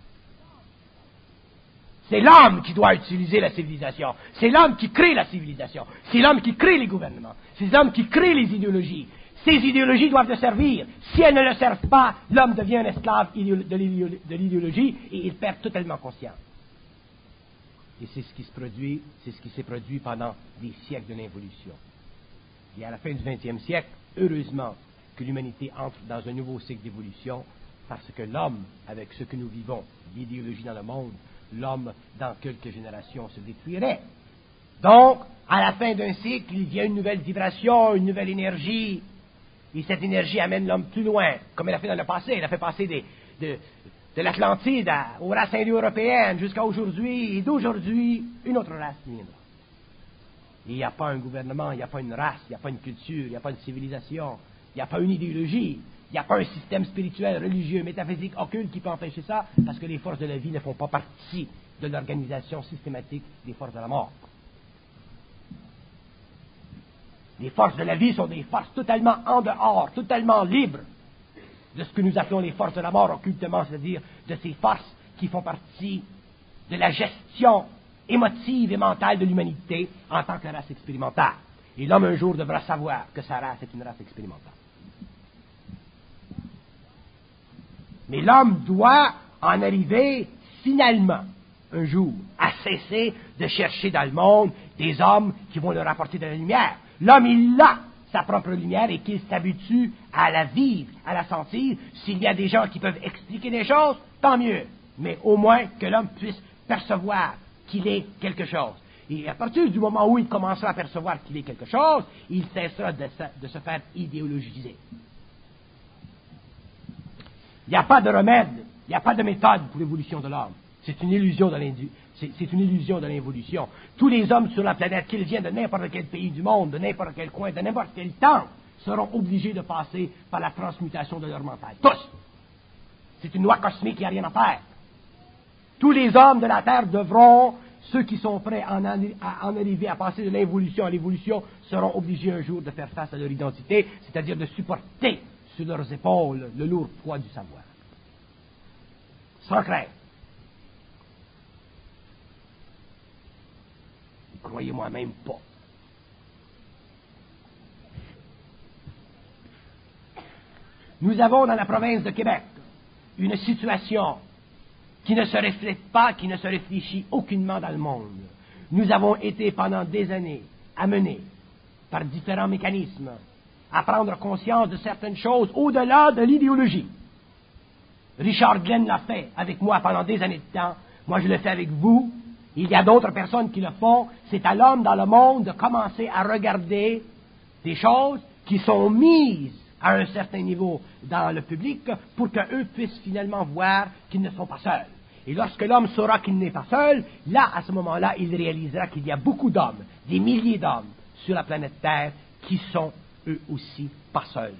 C'est l'homme qui doit utiliser la civilisation. C'est l'homme qui crée la civilisation. C'est l'homme qui crée les gouvernements. C'est l'homme qui crée les idéologies. Ces idéologies doivent le servir. Si elles ne le servent pas, l'homme devient un esclave de l'idéologie et il perd totalement conscience. Et c'est ce qui se produit, c'est ce qui s'est produit pendant des siècles de l'involution. Et à la fin du XXe siècle, heureusement que l'humanité entre dans un nouveau cycle d'évolution, parce que l'homme, avec ce que nous vivons, l'idéologie dans le monde, l'homme, dans quelques générations, se détruirait. Donc, à la fin d'un cycle, il y a une nouvelle vibration, une nouvelle énergie, et cette énergie amène l'homme plus loin, comme elle a fait dans le passé. Elle a fait passer de l'Atlantide aux races indo-européennes jusqu'à aujourd'hui, et d'aujourd'hui, une autre race viendra. Et il n'y a pas un gouvernement, il n'y a pas une race, il n'y a pas une culture, il n'y a pas une civilisation, il n'y a pas une idéologie, il n'y a pas un système spirituel, religieux, métaphysique, occulte qui peut empêcher ça, parce que les forces de la vie ne font pas partie de l'organisation systématique des forces de la mort. Les forces de la vie sont des forces totalement en dehors, totalement libres de ce que nous appelons les forces de la mort occultement, c'est-à-dire de ces forces qui font partie de la gestion émotive et mentale de l'humanité en tant que race expérimentale. Et l'homme un jour devra savoir que sa race est une race expérimentale. Mais l'homme doit en arriver finalement, un jour, à cesser de chercher dans le monde des hommes qui vont leur apporter de la lumière. L'homme, il a sa propre lumière et qu'il s'habitue à la vivre, à la sentir. S'il y a des gens qui peuvent expliquer des choses, tant mieux. Mais au moins que l'homme puisse percevoir qu'il est quelque chose. Et à partir du moment où il commencera à percevoir qu'il est quelque chose, il cessera de se faire idéologiser. Il n'y a pas de remède, il n'y a pas de méthode pour l'évolution de l'homme. C'est une illusion de l'involution. Tous les hommes sur la planète, qu'ils viennent de n'importe quel pays du monde, de n'importe quel coin, de n'importe quel temps, seront obligés de passer par la transmutation de leur mental. Tous! C'est une loi cosmique, il n'y a rien à faire. Tous les hommes de la Terre devront, ceux qui sont prêts à en arriver à passer de l'involution à l'évolution, seront obligés un jour de faire face à leur identité, c'est-à-dire de supporter sur leurs épaules le lourd poids du savoir. Sans crainte. Croyez-moi même pas. Nous avons dans la province de Québec une situation qui ne se reflète pas, qui ne se réfléchit aucunement dans le monde. Nous avons été pendant des années amenés par différents mécanismes à prendre conscience de certaines choses au-delà de l'idéologie. Richard Glenn l'a fait avec moi pendant des années de temps. Moi, je le fais avec vous. Il y a d'autres personnes qui le font. C'est à l'homme dans le monde de commencer à regarder des choses qui sont mises à un certain niveau dans le public pour qu'eux puissent finalement voir qu'ils ne sont pas seuls. Et lorsque l'homme saura qu'il n'est pas seul, là, à ce moment-là, il réalisera qu'il y a beaucoup d'hommes, des milliers d'hommes sur la planète Terre qui sont eux aussi pas seuls,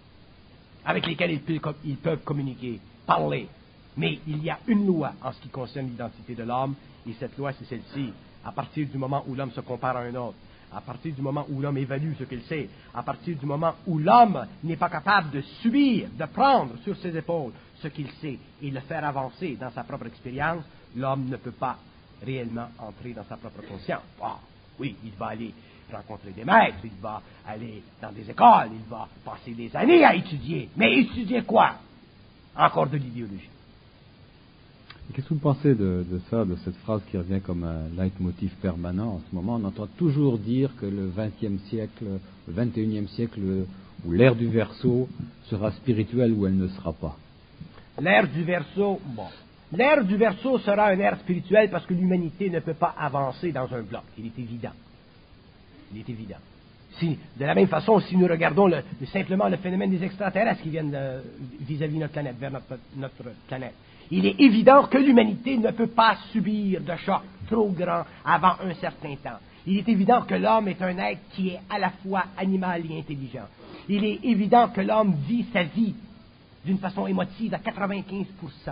avec lesquels ils peuvent communiquer, parler. Mais il y a une loi en ce qui concerne l'identité de l'homme, et cette loi, c'est celle-ci. À partir du moment où l'homme se compare à un autre, à partir du moment où l'homme évalue ce qu'il sait, à partir du moment où l'homme n'est pas capable de subir, de prendre sur ses épaules ce qu'il sait et le faire avancer dans sa propre expérience, l'homme ne peut pas réellement entrer dans sa propre conscience. Ah, oui, il va aller rencontrer des maîtres, il va aller dans des écoles, il va passer des années à étudier. Mais étudier quoi? Encore de l'idéologie. Qu'est-ce que vous pensez de ça, de cette phrase qui revient comme un leitmotiv permanent en ce moment? On entend toujours dire que le XXe siècle, le XXIe siècle, ou l'ère du Verseau sera spirituelle ou elle ne sera pas. L'ère du Verseau, bon. L'ère du Verseau sera une ère spirituelle parce que l'humanité ne peut pas avancer dans un bloc. Il est évident. Il est évident. Si, de la même façon, si nous regardons simplement le phénomène des extraterrestres qui viennent vis-à-vis notre planète, vers notre planète, il est évident que l'humanité ne peut pas subir de choc trop grand avant un certain temps. Il est évident que l'homme est un être qui est à la fois animal et intelligent. Il est évident que l'homme vit sa vie d'une façon émotive à 95%.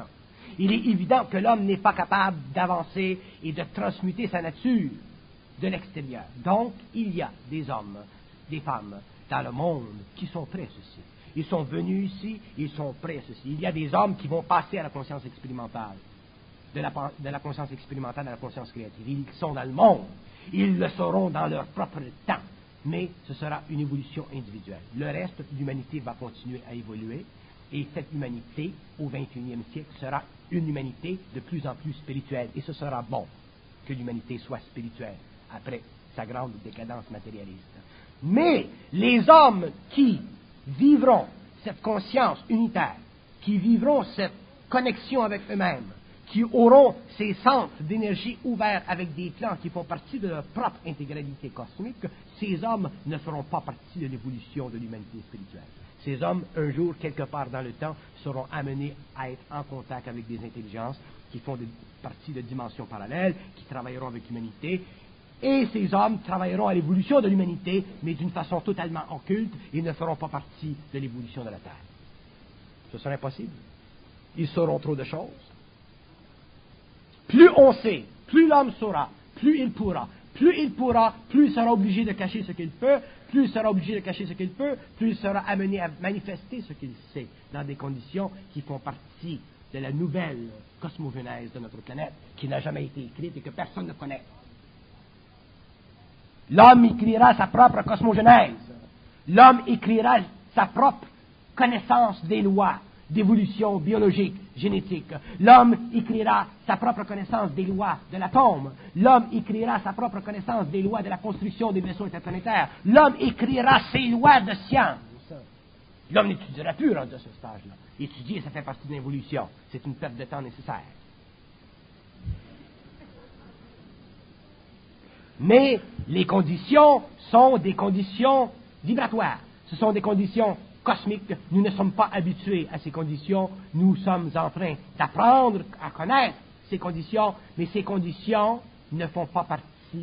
Il est évident que l'homme n'est pas capable d'avancer et de transmuter sa nature de l'extérieur. Donc, il y a des hommes, des femmes dans le monde qui sont prêts à ceci. Ils sont venus ici, ils sont prêts à ceci. Il y a des hommes qui vont passer à la conscience expérimentale, de la conscience expérimentale à la conscience créative. Ils sont dans le monde. Ils le seront dans leur propre temps. Mais ce sera une évolution individuelle. Le reste de l'humanité va continuer à évoluer. Et cette humanité, au XXIe siècle, sera une humanité de plus en plus spirituelle. Et ce sera bon que l'humanité soit spirituelle après sa grande décadence matérialiste. Mais les hommes qui vivront cette conscience unitaire, qui vivront cette connexion avec eux-mêmes, qui auront ces centres d'énergie ouverts avec des plans qui font partie de leur propre intégralité cosmique, ces hommes ne feront pas partie de l'évolution de l'humanité spirituelle. Ces hommes, un jour, quelque part dans le temps, seront amenés à être en contact avec des intelligences qui font partie de dimensions parallèles, qui travailleront avec l'humanité. Et ces hommes travailleront à l'évolution de l'humanité, mais d'une façon totalement occulte, et ne feront pas partie de l'évolution de la Terre. Ce serait impossible. Ils sauront trop de choses. Plus on sait, plus l'homme saura, plus il pourra, plus il sera obligé de cacher ce qu'il peut, plus il sera obligé de cacher ce qu'il peut, plus il sera amené à manifester ce qu'il sait, dans des conditions qui font partie de la nouvelle cosmogenèse de notre planète, qui n'a jamais été écrite et que personne ne connaît. L'homme écrira sa propre cosmogenèse. L'homme écrira sa propre connaissance des lois d'évolution biologique, génétique. L'homme écrira sa propre connaissance des lois de l'atome. L'homme écrira sa propre connaissance des lois de la construction des vaisseaux interplanétaires. L'homme écrira ses lois de science. L'homme n'étudiera plus rendu à ce stage-là. Étudier, ça fait partie de l'évolution. C'est une perte de temps nécessaire. Mais les conditions sont des conditions vibratoires. Ce sont des conditions cosmiques. Nous ne sommes pas habitués à ces conditions. Nous sommes en train d'apprendre à connaître ces conditions, mais ces conditions ne font pas partie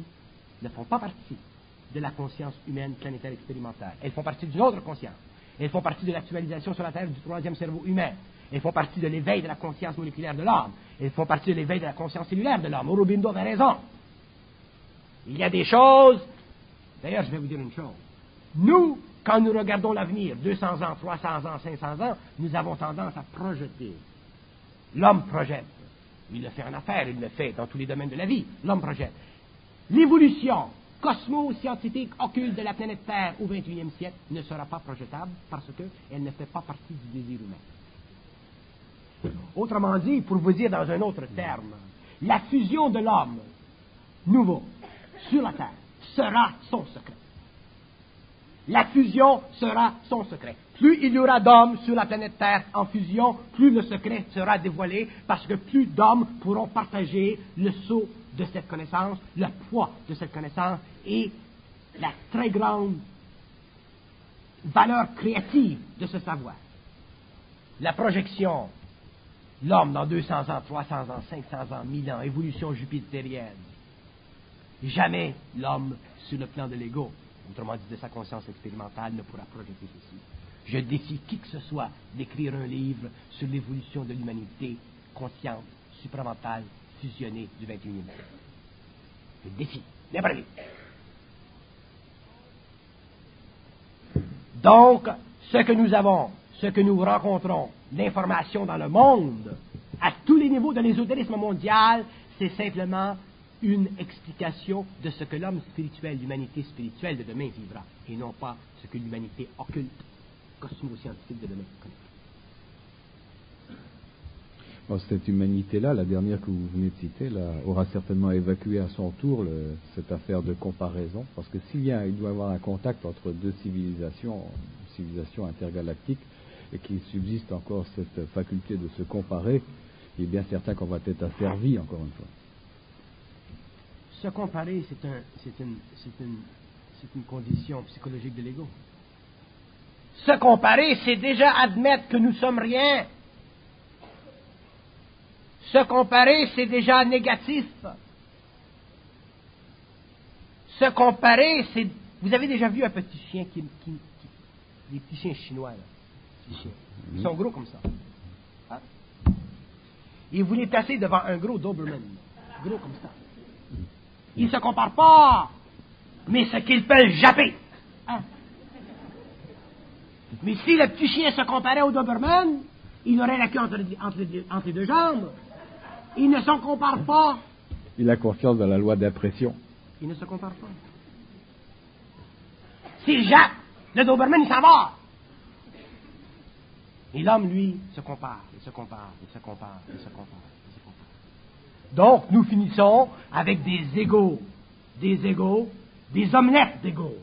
de la conscience humaine planétaire expérimentale. Elles font partie d'une autre conscience. Elles font partie de l'actualisation sur la Terre du troisième cerveau humain. Elles font partie de l'éveil de la conscience moléculaire de l'homme. Elles font partie de l'éveil de la conscience cellulaire de l'homme. Aurobindo avait raison. Il y a des choses... D'ailleurs, je vais vous dire une chose. Nous, quand nous regardons l'avenir, 200 ans, 300 ans, 500 ans, nous avons tendance à projeter. L'homme projette. Il le fait en affaires, il le fait dans tous les domaines de la vie. L'homme projette. L'évolution cosmo-scientifique occulte de la planète Terre au XXIe siècle ne sera pas projetable parce qu'elle ne fait pas partie du désir humain. Autrement dit, pour vous dire dans un autre terme, la fusion de l'homme nouveau sur la Terre sera son secret. La fusion sera son secret. Plus il y aura d'hommes sur la planète Terre en fusion, plus le secret sera dévoilé, parce que plus d'hommes pourront partager le sceau de cette connaissance, le poids de cette connaissance et la très grande valeur créative de ce savoir. La projection, l'homme dans 200 ans, 300 ans, 500 ans, 1000 ans, évolution jupitérienne. Jamais l'homme, sur le plan de l'ego, autrement dit de sa conscience expérimentale, ne pourra projeter ceci. Je défie qui que ce soit d'écrire un livre sur l'évolution de l'humanité consciente, supramentale, fusionnée du 21e siècle. Je défie, n'importe qui. Donc, ce que nous avons, ce que nous rencontrons, l'information dans le monde, à tous les niveaux de l'ésotérisme mondial, c'est simplement une explication de ce que l'homme spirituel, l'humanité spirituelle de demain vivra, et non pas ce que l'humanité occulte, cosmo-scientifique de demain connaîtra. Bon, cette humanité-là, la dernière que vous venez de citer, là, aura certainement évacué à son tour cette affaire de comparaison, parce que il doit y avoir un contact entre deux civilisations, une civilisation intergalactique, et qu'il subsiste encore cette faculté de se comparer, il est bien certain qu'on va être asservi, encore une fois. Se comparer, c'est une condition psychologique de l'ego. Se comparer, c'est déjà admettre que nous sommes rien. Se comparer, c'est déjà négatif. Se comparer, c'est... Vous avez déjà vu un petit chien des petits chiens chinois, là. Petits chiens. Ils sont gros comme ça. Hein? Et vous les placez devant un gros Doberman. Gros comme ça. Ils ne se comparent pas. Mais ce qu'ils peuvent japper. Hein? Mais si le petit chien se comparait au Doberman, il aurait la queue entre les deux jambes. Ils ne se comparent pas. Il a confiance dans la loi d'impression. Ils ne se comparent pas. S'il jappe, le Doberman, il s'en va. Et l'homme, lui, se compare, il se compare, il se compare, il se compare, il se compare. Donc, nous finissons avec des égaux, des omelettes d'égaux.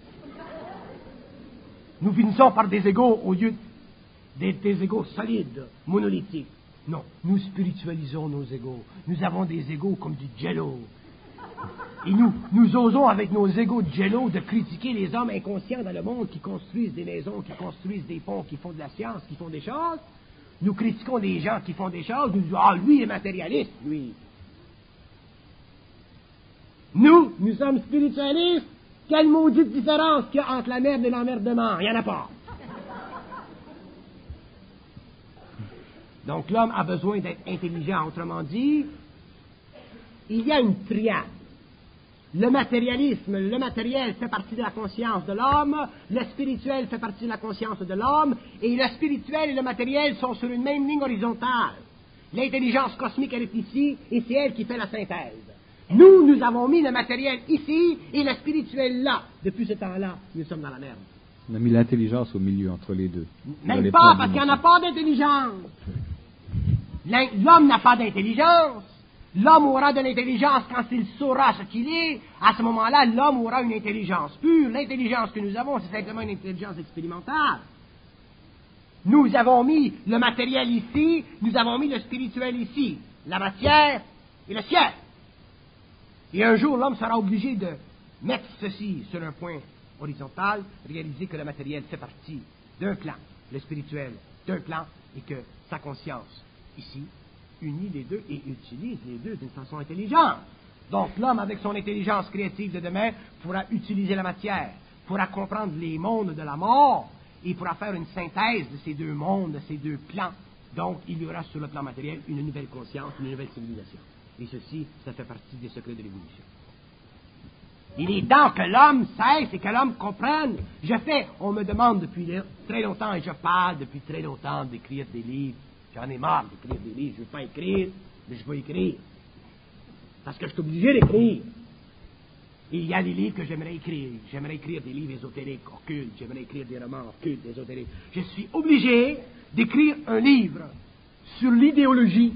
Nous finissons par des égaux au lieu des égaux solides, monolithiques. Non, nous spiritualisons nos égaux. Nous avons des égaux comme du jello. Et nous osons avec nos égaux de jello de critiquer les hommes inconscients dans le monde qui construisent des maisons, qui construisent des ponts, qui font de la science, qui font des choses. Nous critiquons des gens qui font des choses. Nous disons, ah, lui est matérialiste, lui. Nous sommes spiritualistes. Quelle maudite différence qu'il y a entre la merde et l'emmerdement? Il n'y en a pas. Donc l'homme a besoin d'être intelligent. Autrement dit, il y a une triade. Le matérialisme, le matériel fait partie de la conscience de l'homme, le spirituel fait partie de la conscience de l'homme, et le spirituel et le matériel sont sur une même ligne horizontale. L'intelligence cosmique, elle est ici, et c'est elle qui fait la synthèse. Nous avons mis le matériel ici, et le spirituel là. Depuis ce temps-là, nous sommes dans la merde. On a mis l'intelligence au milieu entre les deux. Même pas, parce qu'il n'y en a pas d'intelligence. L'homme n'a pas d'intelligence. L'homme aura de l'intelligence quand il saura ce qu'il est. À ce moment-là, l'homme aura une intelligence pure. L'intelligence que nous avons, c'est simplement une intelligence expérimentale. Nous avons mis le matériel ici, nous avons mis le spirituel ici, la matière et le ciel. Et un jour, l'homme sera obligé de mettre ceci sur un point horizontal, réaliser que le matériel fait partie d'un plan, le spirituel d'un plan, et que sa conscience, ici, unit les deux et utilise les deux d'une façon intelligente. Donc l'homme, avec son intelligence créative de demain, pourra utiliser la matière, pourra comprendre les mondes de la mort, et pourra faire une synthèse de ces deux mondes, de ces deux plans. Donc il y aura sur le plan matériel une nouvelle conscience, une nouvelle civilisation. Et ceci, ça fait partie des secrets de l'évolution. Il est temps que l'homme cesse et que l'homme comprenne. On me demande depuis très longtemps, et je parle depuis très longtemps d'écrire des livres. J'en ai marre d'écrire des livres. Je ne veux pas écrire, mais je veux écrire. Parce que je suis obligé d'écrire. Et il y a des livres que j'aimerais écrire. J'aimerais écrire des livres ésotériques, occultes. J'aimerais écrire des romans occultes, ésotériques. Je suis obligé d'écrire un livre sur l'idéologie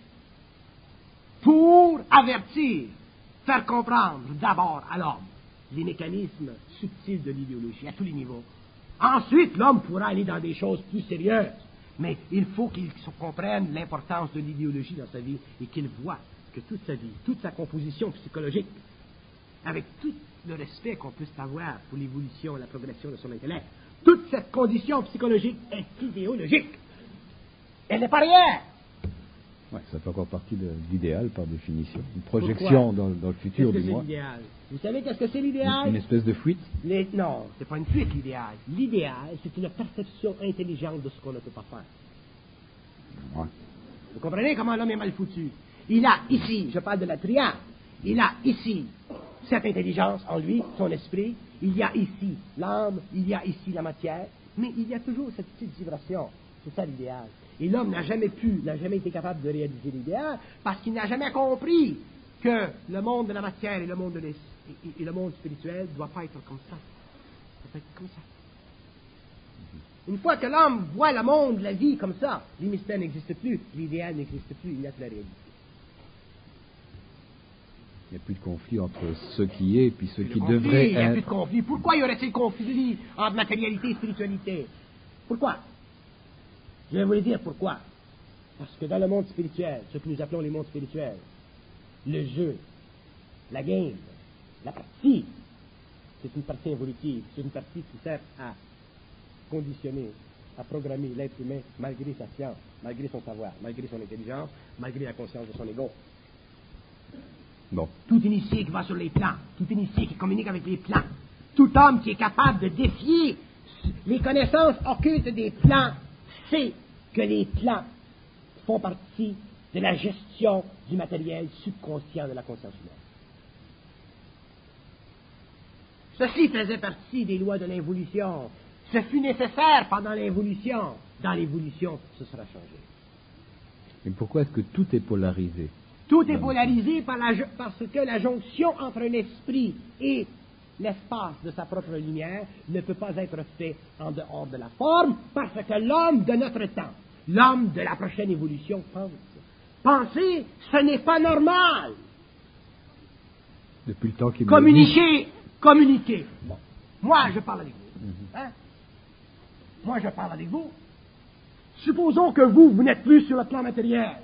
pour avertir, faire comprendre d'abord à l'homme les mécanismes subtils de l'idéologie à tous les niveaux. Ensuite, l'homme pourra aller dans des choses plus sérieuses. Mais il faut qu'il comprenne l'importance de l'idéologie dans sa vie et qu'il voit que toute sa vie, toute sa composition psychologique, avec tout le respect qu'on puisse avoir pour l'évolution et la progression de son intellect, toute cette condition psychologique est idéologique. Elle n'est pas rien. Ouais, ça fait encore partie de l'idéal par définition. Une projection dans le futur du moi. L'idéal. Vous savez qu'est-ce que c'est l'idéal? Une espèce de fuite. Non, c'est pas une fuite l'idéal. L'idéal, c'est une perception intelligente de ce qu'on ne peut pas faire. Ouais. Vous comprenez comment l'homme est mal foutu? Il a ici, je parle de la triade, il a ici cette intelligence en lui, son esprit, il y a ici l'âme, il y a ici la matière, mais il y a toujours cette petite vibration. C'est ça l'idéal. Et l'homme n'a jamais été capable de réaliser l'idéal parce qu'il n'a jamais compris que le monde de la matière et le monde, et le monde spirituel ne doit pas être comme ça. Ça doit être comme ça. Une fois que l'homme voit le monde, la vie comme ça, les mystères n'existent plus, l'idéal n'existe plus, il y a que la réalité. Il n'y a plus de conflit entre ce qui est et puis ce qui conflit, devrait être. Il n'y a plus de conflit. Pourquoi y aurait-il conflit entre matérialité et spiritualité? Pourquoi? Je vais vous le dire pourquoi. Parce que dans le monde spirituel, ce que nous appelons les mondes spirituels, le jeu, la game, la partie, c'est une partie évolutive, c'est une partie qui sert à conditionner, à programmer l'être humain malgré sa science, malgré son savoir, malgré son intelligence, malgré la conscience de son ego. Bon. Tout initié qui va sur les plans, tout initié qui communique avec les plans, tout homme qui est capable de défier les connaissances occultes des plans, sait que les plans font partie de la gestion du matériel subconscient de la conscience humaine. Ceci faisait partie des lois de l'évolution. Ce fut nécessaire pendant l'évolution. Dans l'évolution, ce sera changé. Mais pourquoi est-ce que tout est polarisé? Tout est polarisé parce que la jonction entre un esprit et l'espace de sa propre lumière ne peut pas être fait en dehors de la forme, parce que l'homme de notre temps, l'homme de la prochaine évolution pense. Penser, ce n'est pas normal. Depuis le temps qu'il Communiquer. Bon. Moi, je parle avec vous. Hein? Moi, je parle avec vous. Supposons que vous n'êtes plus sur le plan matériel.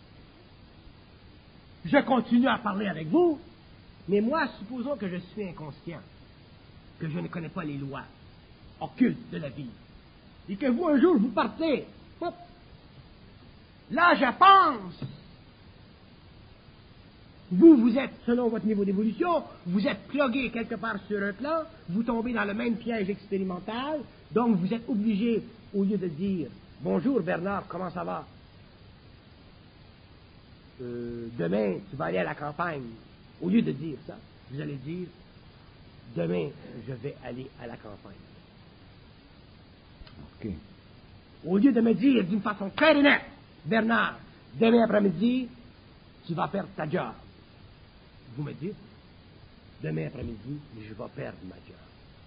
Je continue à parler avec vous, mais moi, supposons que je suis inconscient, que je ne connais pas les lois occultes de la vie, et que vous, un jour, vous partez. Hop. Là, je pense. Vous êtes, selon votre niveau d'évolution, vous êtes plugué quelque part sur un plan, vous tombez dans le même piège expérimental, donc vous êtes obligé, au lieu de dire « Bonjour Bernard, comment ça va? Demain, tu vas aller à la campagne. » Au lieu de dire ça, vous allez dire « Demain, je vais aller à la campagne. » Ok. Au lieu de me dire d'une façon claire et nette « Bernard, demain après-midi, tu vas perdre ta job. Vous me dites, demain après-midi, je vais perdre ma job.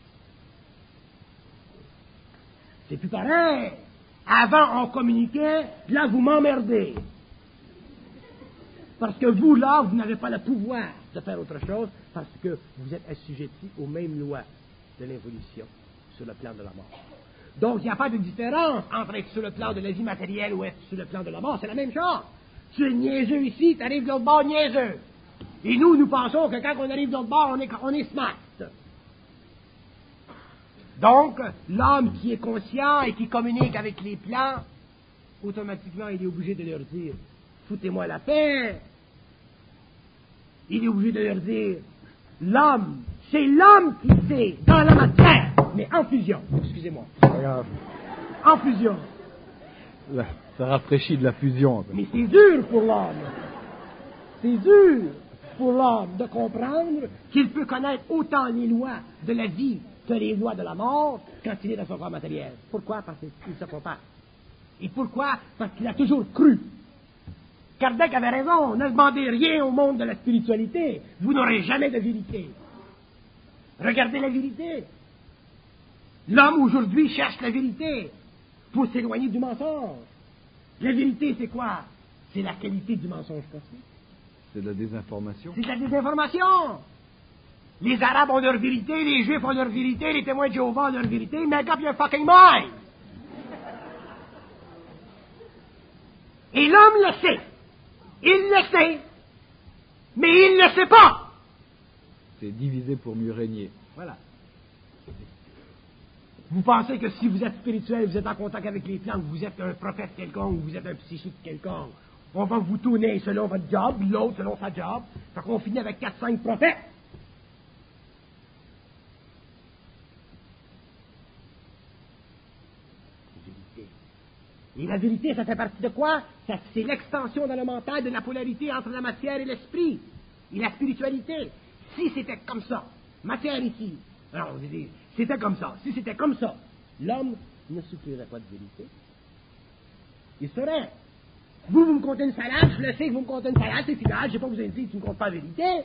C'est plus pareil. Avant, on communiquait, là, vous m'emmerdez. Parce que vous, là, vous n'avez pas le pouvoir de faire autre chose, parce que vous êtes assujettis aux mêmes lois de l'évolution sur le plan de la mort. Donc, il n'y a pas de différence entre être sur le plan de la vie matérielle ou être sur le plan de la mort. C'est la même chose. Tu es niaiseux ici, tu arrives de l'autre bord niaiseux. Et nous pensons que quand on arrive de l'autre bord, on est smart. Donc, l'homme qui est conscient et qui communique avec les plans, automatiquement, il est obligé de leur dire, foutez-moi la paix. Il est obligé de leur dire, l'homme, c'est l'homme qui sait, dans la matière, mais en fusion. Excusez-moi. En fusion. Ça rafraîchit de la fusion. Mais c'est dur pour l'homme. C'est dur pour l'homme de comprendre qu'il peut connaître autant les lois de la vie que les lois de la mort quand il est dans son corps matériel. Pourquoi? Parce qu'il se compare. Et pourquoi? Parce qu'il a toujours cru. Kardec avait raison, ne demandez rien au monde de la spiritualité, vous n'aurez jamais de vérité. Regardez la vérité. L'homme aujourd'hui cherche la vérité pour s'éloigner du mensonge. La vérité, c'est quoi? C'est la qualité du mensonge possible. C'est de la désinformation. C'est de la désinformation. Les Arabes ont leur vérité, les Juifs ont leur vérité, les témoins de Jéhovah ont leur vérité, make up your fucking mind. Et l'homme le sait. Il le sait. Mais il ne le sait pas. C'est diviser pour mieux régner. Voilà. Vous pensez que si vous êtes spirituel, vous êtes en contact avec les plans, que vous êtes un prophète quelconque, vous êtes un psychique quelconque, on va vous tourner selon votre job, l'autre selon sa job, fait qu'on finit avec 4-5 prophètes. Et la vérité, ça fait partie de quoi? C'est l'extension dans le mental de la polarité entre la matière et l'esprit, et la spiritualité. Si c'était comme ça, matière ici, alors vous dites, c'était comme ça, si c'était comme ça, l'homme ne souffrirait pas de vérité. Il serait. Vous me comptez une salade, je le sais que vous me comptez une salade, c'est final, je ne sais pas vous avez dit, tu ne me comptes pas la vérité.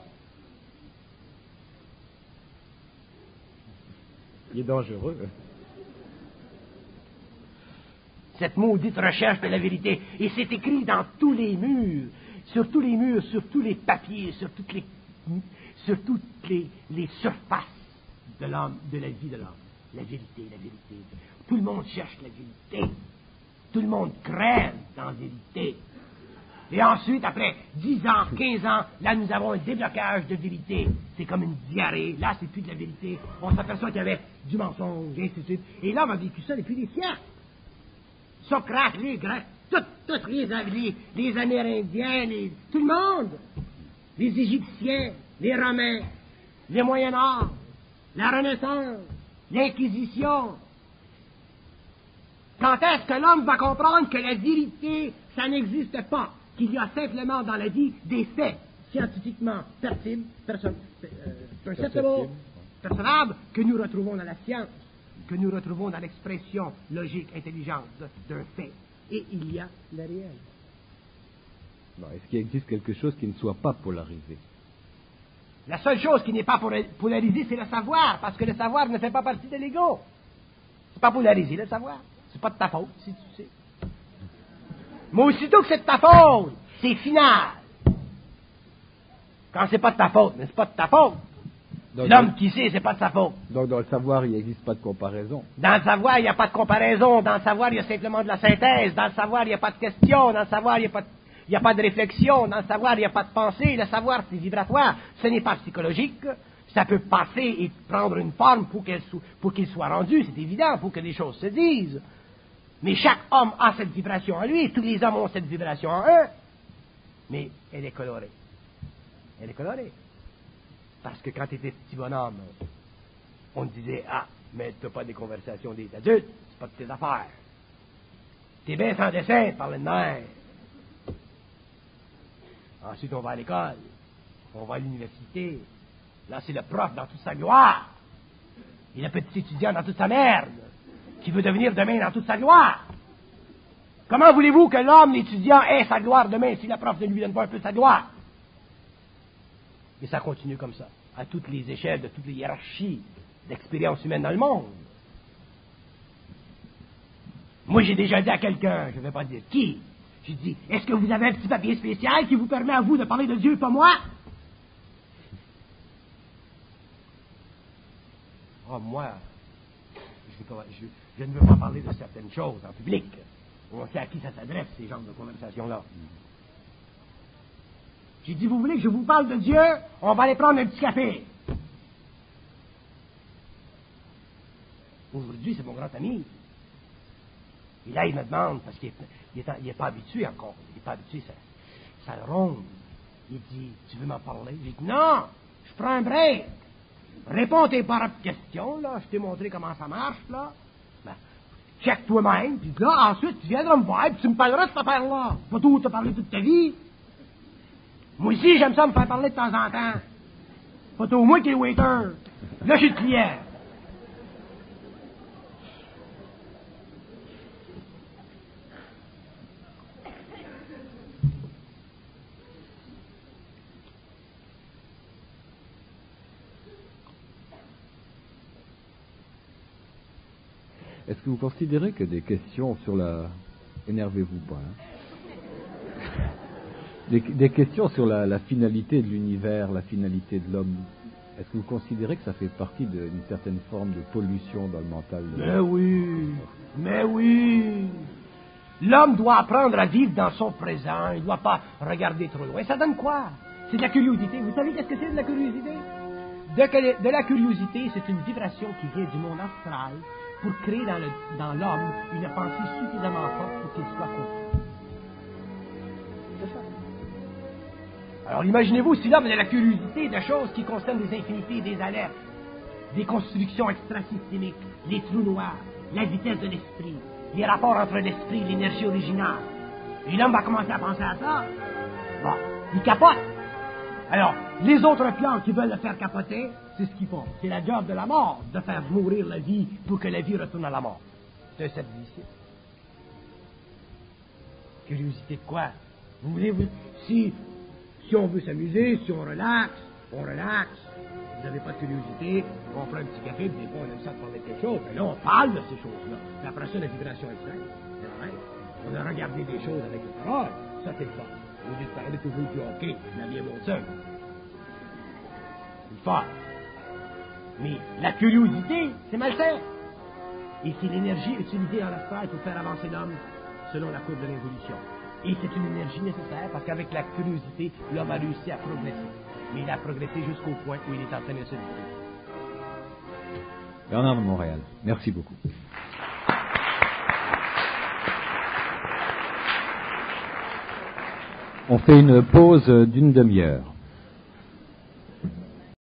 Il est dangereux. Cette maudite recherche de la vérité. Et c'est écrit dans tous les murs, sur tous les papiers, sur toutes les surfaces de l'homme, de la vie de l'homme. La vérité, la vérité. Tout le monde cherche la vérité. Tout le monde crève dans la vérité. Et ensuite, après 10 ans, 15 ans, là, nous avons un déblocage de vérité. C'est comme une diarrhée. Là, c'est plus de la vérité. On s'aperçoit qu'il y avait du mensonge, et ainsi de suite. Et là, on a vécu ça depuis des siècles. Socrate, les Grecs, tous les Amérindiens, tout le monde. Les Égyptiens, les Romains, les Moyen-Âge, la Renaissance, l'Inquisition. Quand est-ce que l'homme va comprendre que la vérité, ça n'existe pas, qu'il y a simplement dans la vie des faits scientifiquement percevables que nous retrouvons dans la science, que nous retrouvons dans l'expression logique, intelligente d'un fait. Et il y a le réel. Non, est-ce qu'il existe quelque chose qui ne soit pas polarisé? La seule chose qui n'est pas polarisée, c'est le savoir, parce que le savoir ne fait pas partie de l'ego. C'est pas polarisé, le savoir. C'est pas de ta faute, si tu sais. Mais aussitôt que c'est de ta faute, c'est final. Quand c'est pas de ta faute, mais c'est pas de ta faute. L'homme qui sait, c'est pas de sa faute. Donc dans le savoir, il n'existe pas de comparaison. Dans le savoir, il n'y a pas de comparaison. Dans le savoir, il y a simplement de la synthèse. Dans le savoir, il n'y a pas de question. Dans le savoir, il n'y a pas de réflexion. Dans le savoir, il n'y a pas de pensée. Le savoir, c'est vibratoire. Ce n'est pas psychologique. Ça peut passer et prendre une forme pour qu'il soit rendu. C'est évident, pour que des choses se disent. Mais chaque homme a cette vibration en lui. Tous les hommes ont cette vibration en eux. Mais elle est colorée. Elle est colorée. Parce que quand tu étais petit bonhomme, on te disait, ah, mais tu n'as pas des conversations des adultes, c'est pas de tes affaires. T'es bien sans dessin, parle de mère. Ensuite, on va à l'école, on va à l'université. Là, c'est le prof dans toute sa gloire. Et le petit étudiant dans toute sa merde, qui veut devenir demain dans toute sa gloire. Comment voulez-vous que l'homme, l'étudiant, ait sa gloire demain si la prof ne lui donne pas un peu sa gloire? Et ça continue comme ça, à toutes les échelles, de toutes les hiérarchies d'expérience humaine dans le monde. Moi, j'ai déjà dit à quelqu'un, je ne vais pas dire qui, j'ai dit, est-ce que vous avez un petit papier spécial qui vous permet à vous de parler de Dieu, pas moi? Oh, moi, je ne veux pas parler de certaines choses en public. On sait à qui ça s'adresse, ces genres de conversations-là. J'ai dit, vous voulez que je vous parle de Dieu? On va aller prendre un petit café. Aujourd'hui, c'est mon grand ami. Et là, il me demande, parce qu'il n'est pas habitué encore, il n'est pas habitué, ça le ronde. Il dit, tu veux m'en parler? J'ai dit, non, je prends un break. Réponds tes propres questions, là, je t'ai montré comment ça marche, là. Ben, check toi-même, puis là, ensuite, tu viendras me voir, puis tu me parleras de cette affaire-là. Pas tout te parler toute ta vie. Moi aussi, j'aime ça me faire parler de temps en temps. Pas tout moi qui est le waiter. Là, je suis le client. Est-ce que vous considérez que des questions sur la... Énervez-vous pas, hein. Des questions sur la finalité de l'univers, la finalité de l'homme, est-ce que vous considérez que ça fait partie d'une certaine forme de pollution dans le mental de l'homme? Mais oui. L'homme doit apprendre à vivre dans son présent, il ne doit pas regarder trop loin. Ça donne quoi? C'est de la curiosité. Vous savez qu'est-ce que c'est de la curiosité? De la curiosité, c'est une vibration qui vient du monde astral pour créer dans l'homme une pensée suffisamment forte pour qu'il soit compris. C'est ça. Alors imaginez-vous si l'homme a de la curiosité de choses qui concernent des infinités, des alertes, des constructions extrasystémiques, les trous noirs, la vitesse de l'esprit, les rapports entre l'esprit et l'énergie originale. Et l'homme va commencer à penser à ça. Bon, il capote. Alors, les autres plans qui veulent le faire capoter, c'est ce qu'ils font. C'est la job de la mort, de faire mourir la vie pour que la vie retourne à la mort. C'est un cercle vicieux. Curiosité de quoi? Vous voulez, si on veut s'amuser, si on relaxe. Vous n'avez pas de curiosité, on prend un petit café, puis des fois on aime ça de parler de quelque chose. Mais là, on parle de ces choses-là. Puis après ça, la vibration est simple. C'est vrai. On a regardé des choses avec les paroles. Ça, c'est le fun. Au lieu de parler toujours du hockey, la vie est mon seul. C'est le fun. Mais la curiosité, c'est malsain. Et c'est l'énergie utilisée dans l'astral pour faire avancer l'homme selon la courbe de l'évolution. Et c'est une énergie nécessaire parce qu'avec la curiosité, l'homme a réussi à progresser. Mais il a progressé jusqu'au point où il est en train de se détruire. Bernard de Montréal, merci beaucoup. On fait une pause d'une demi-heure.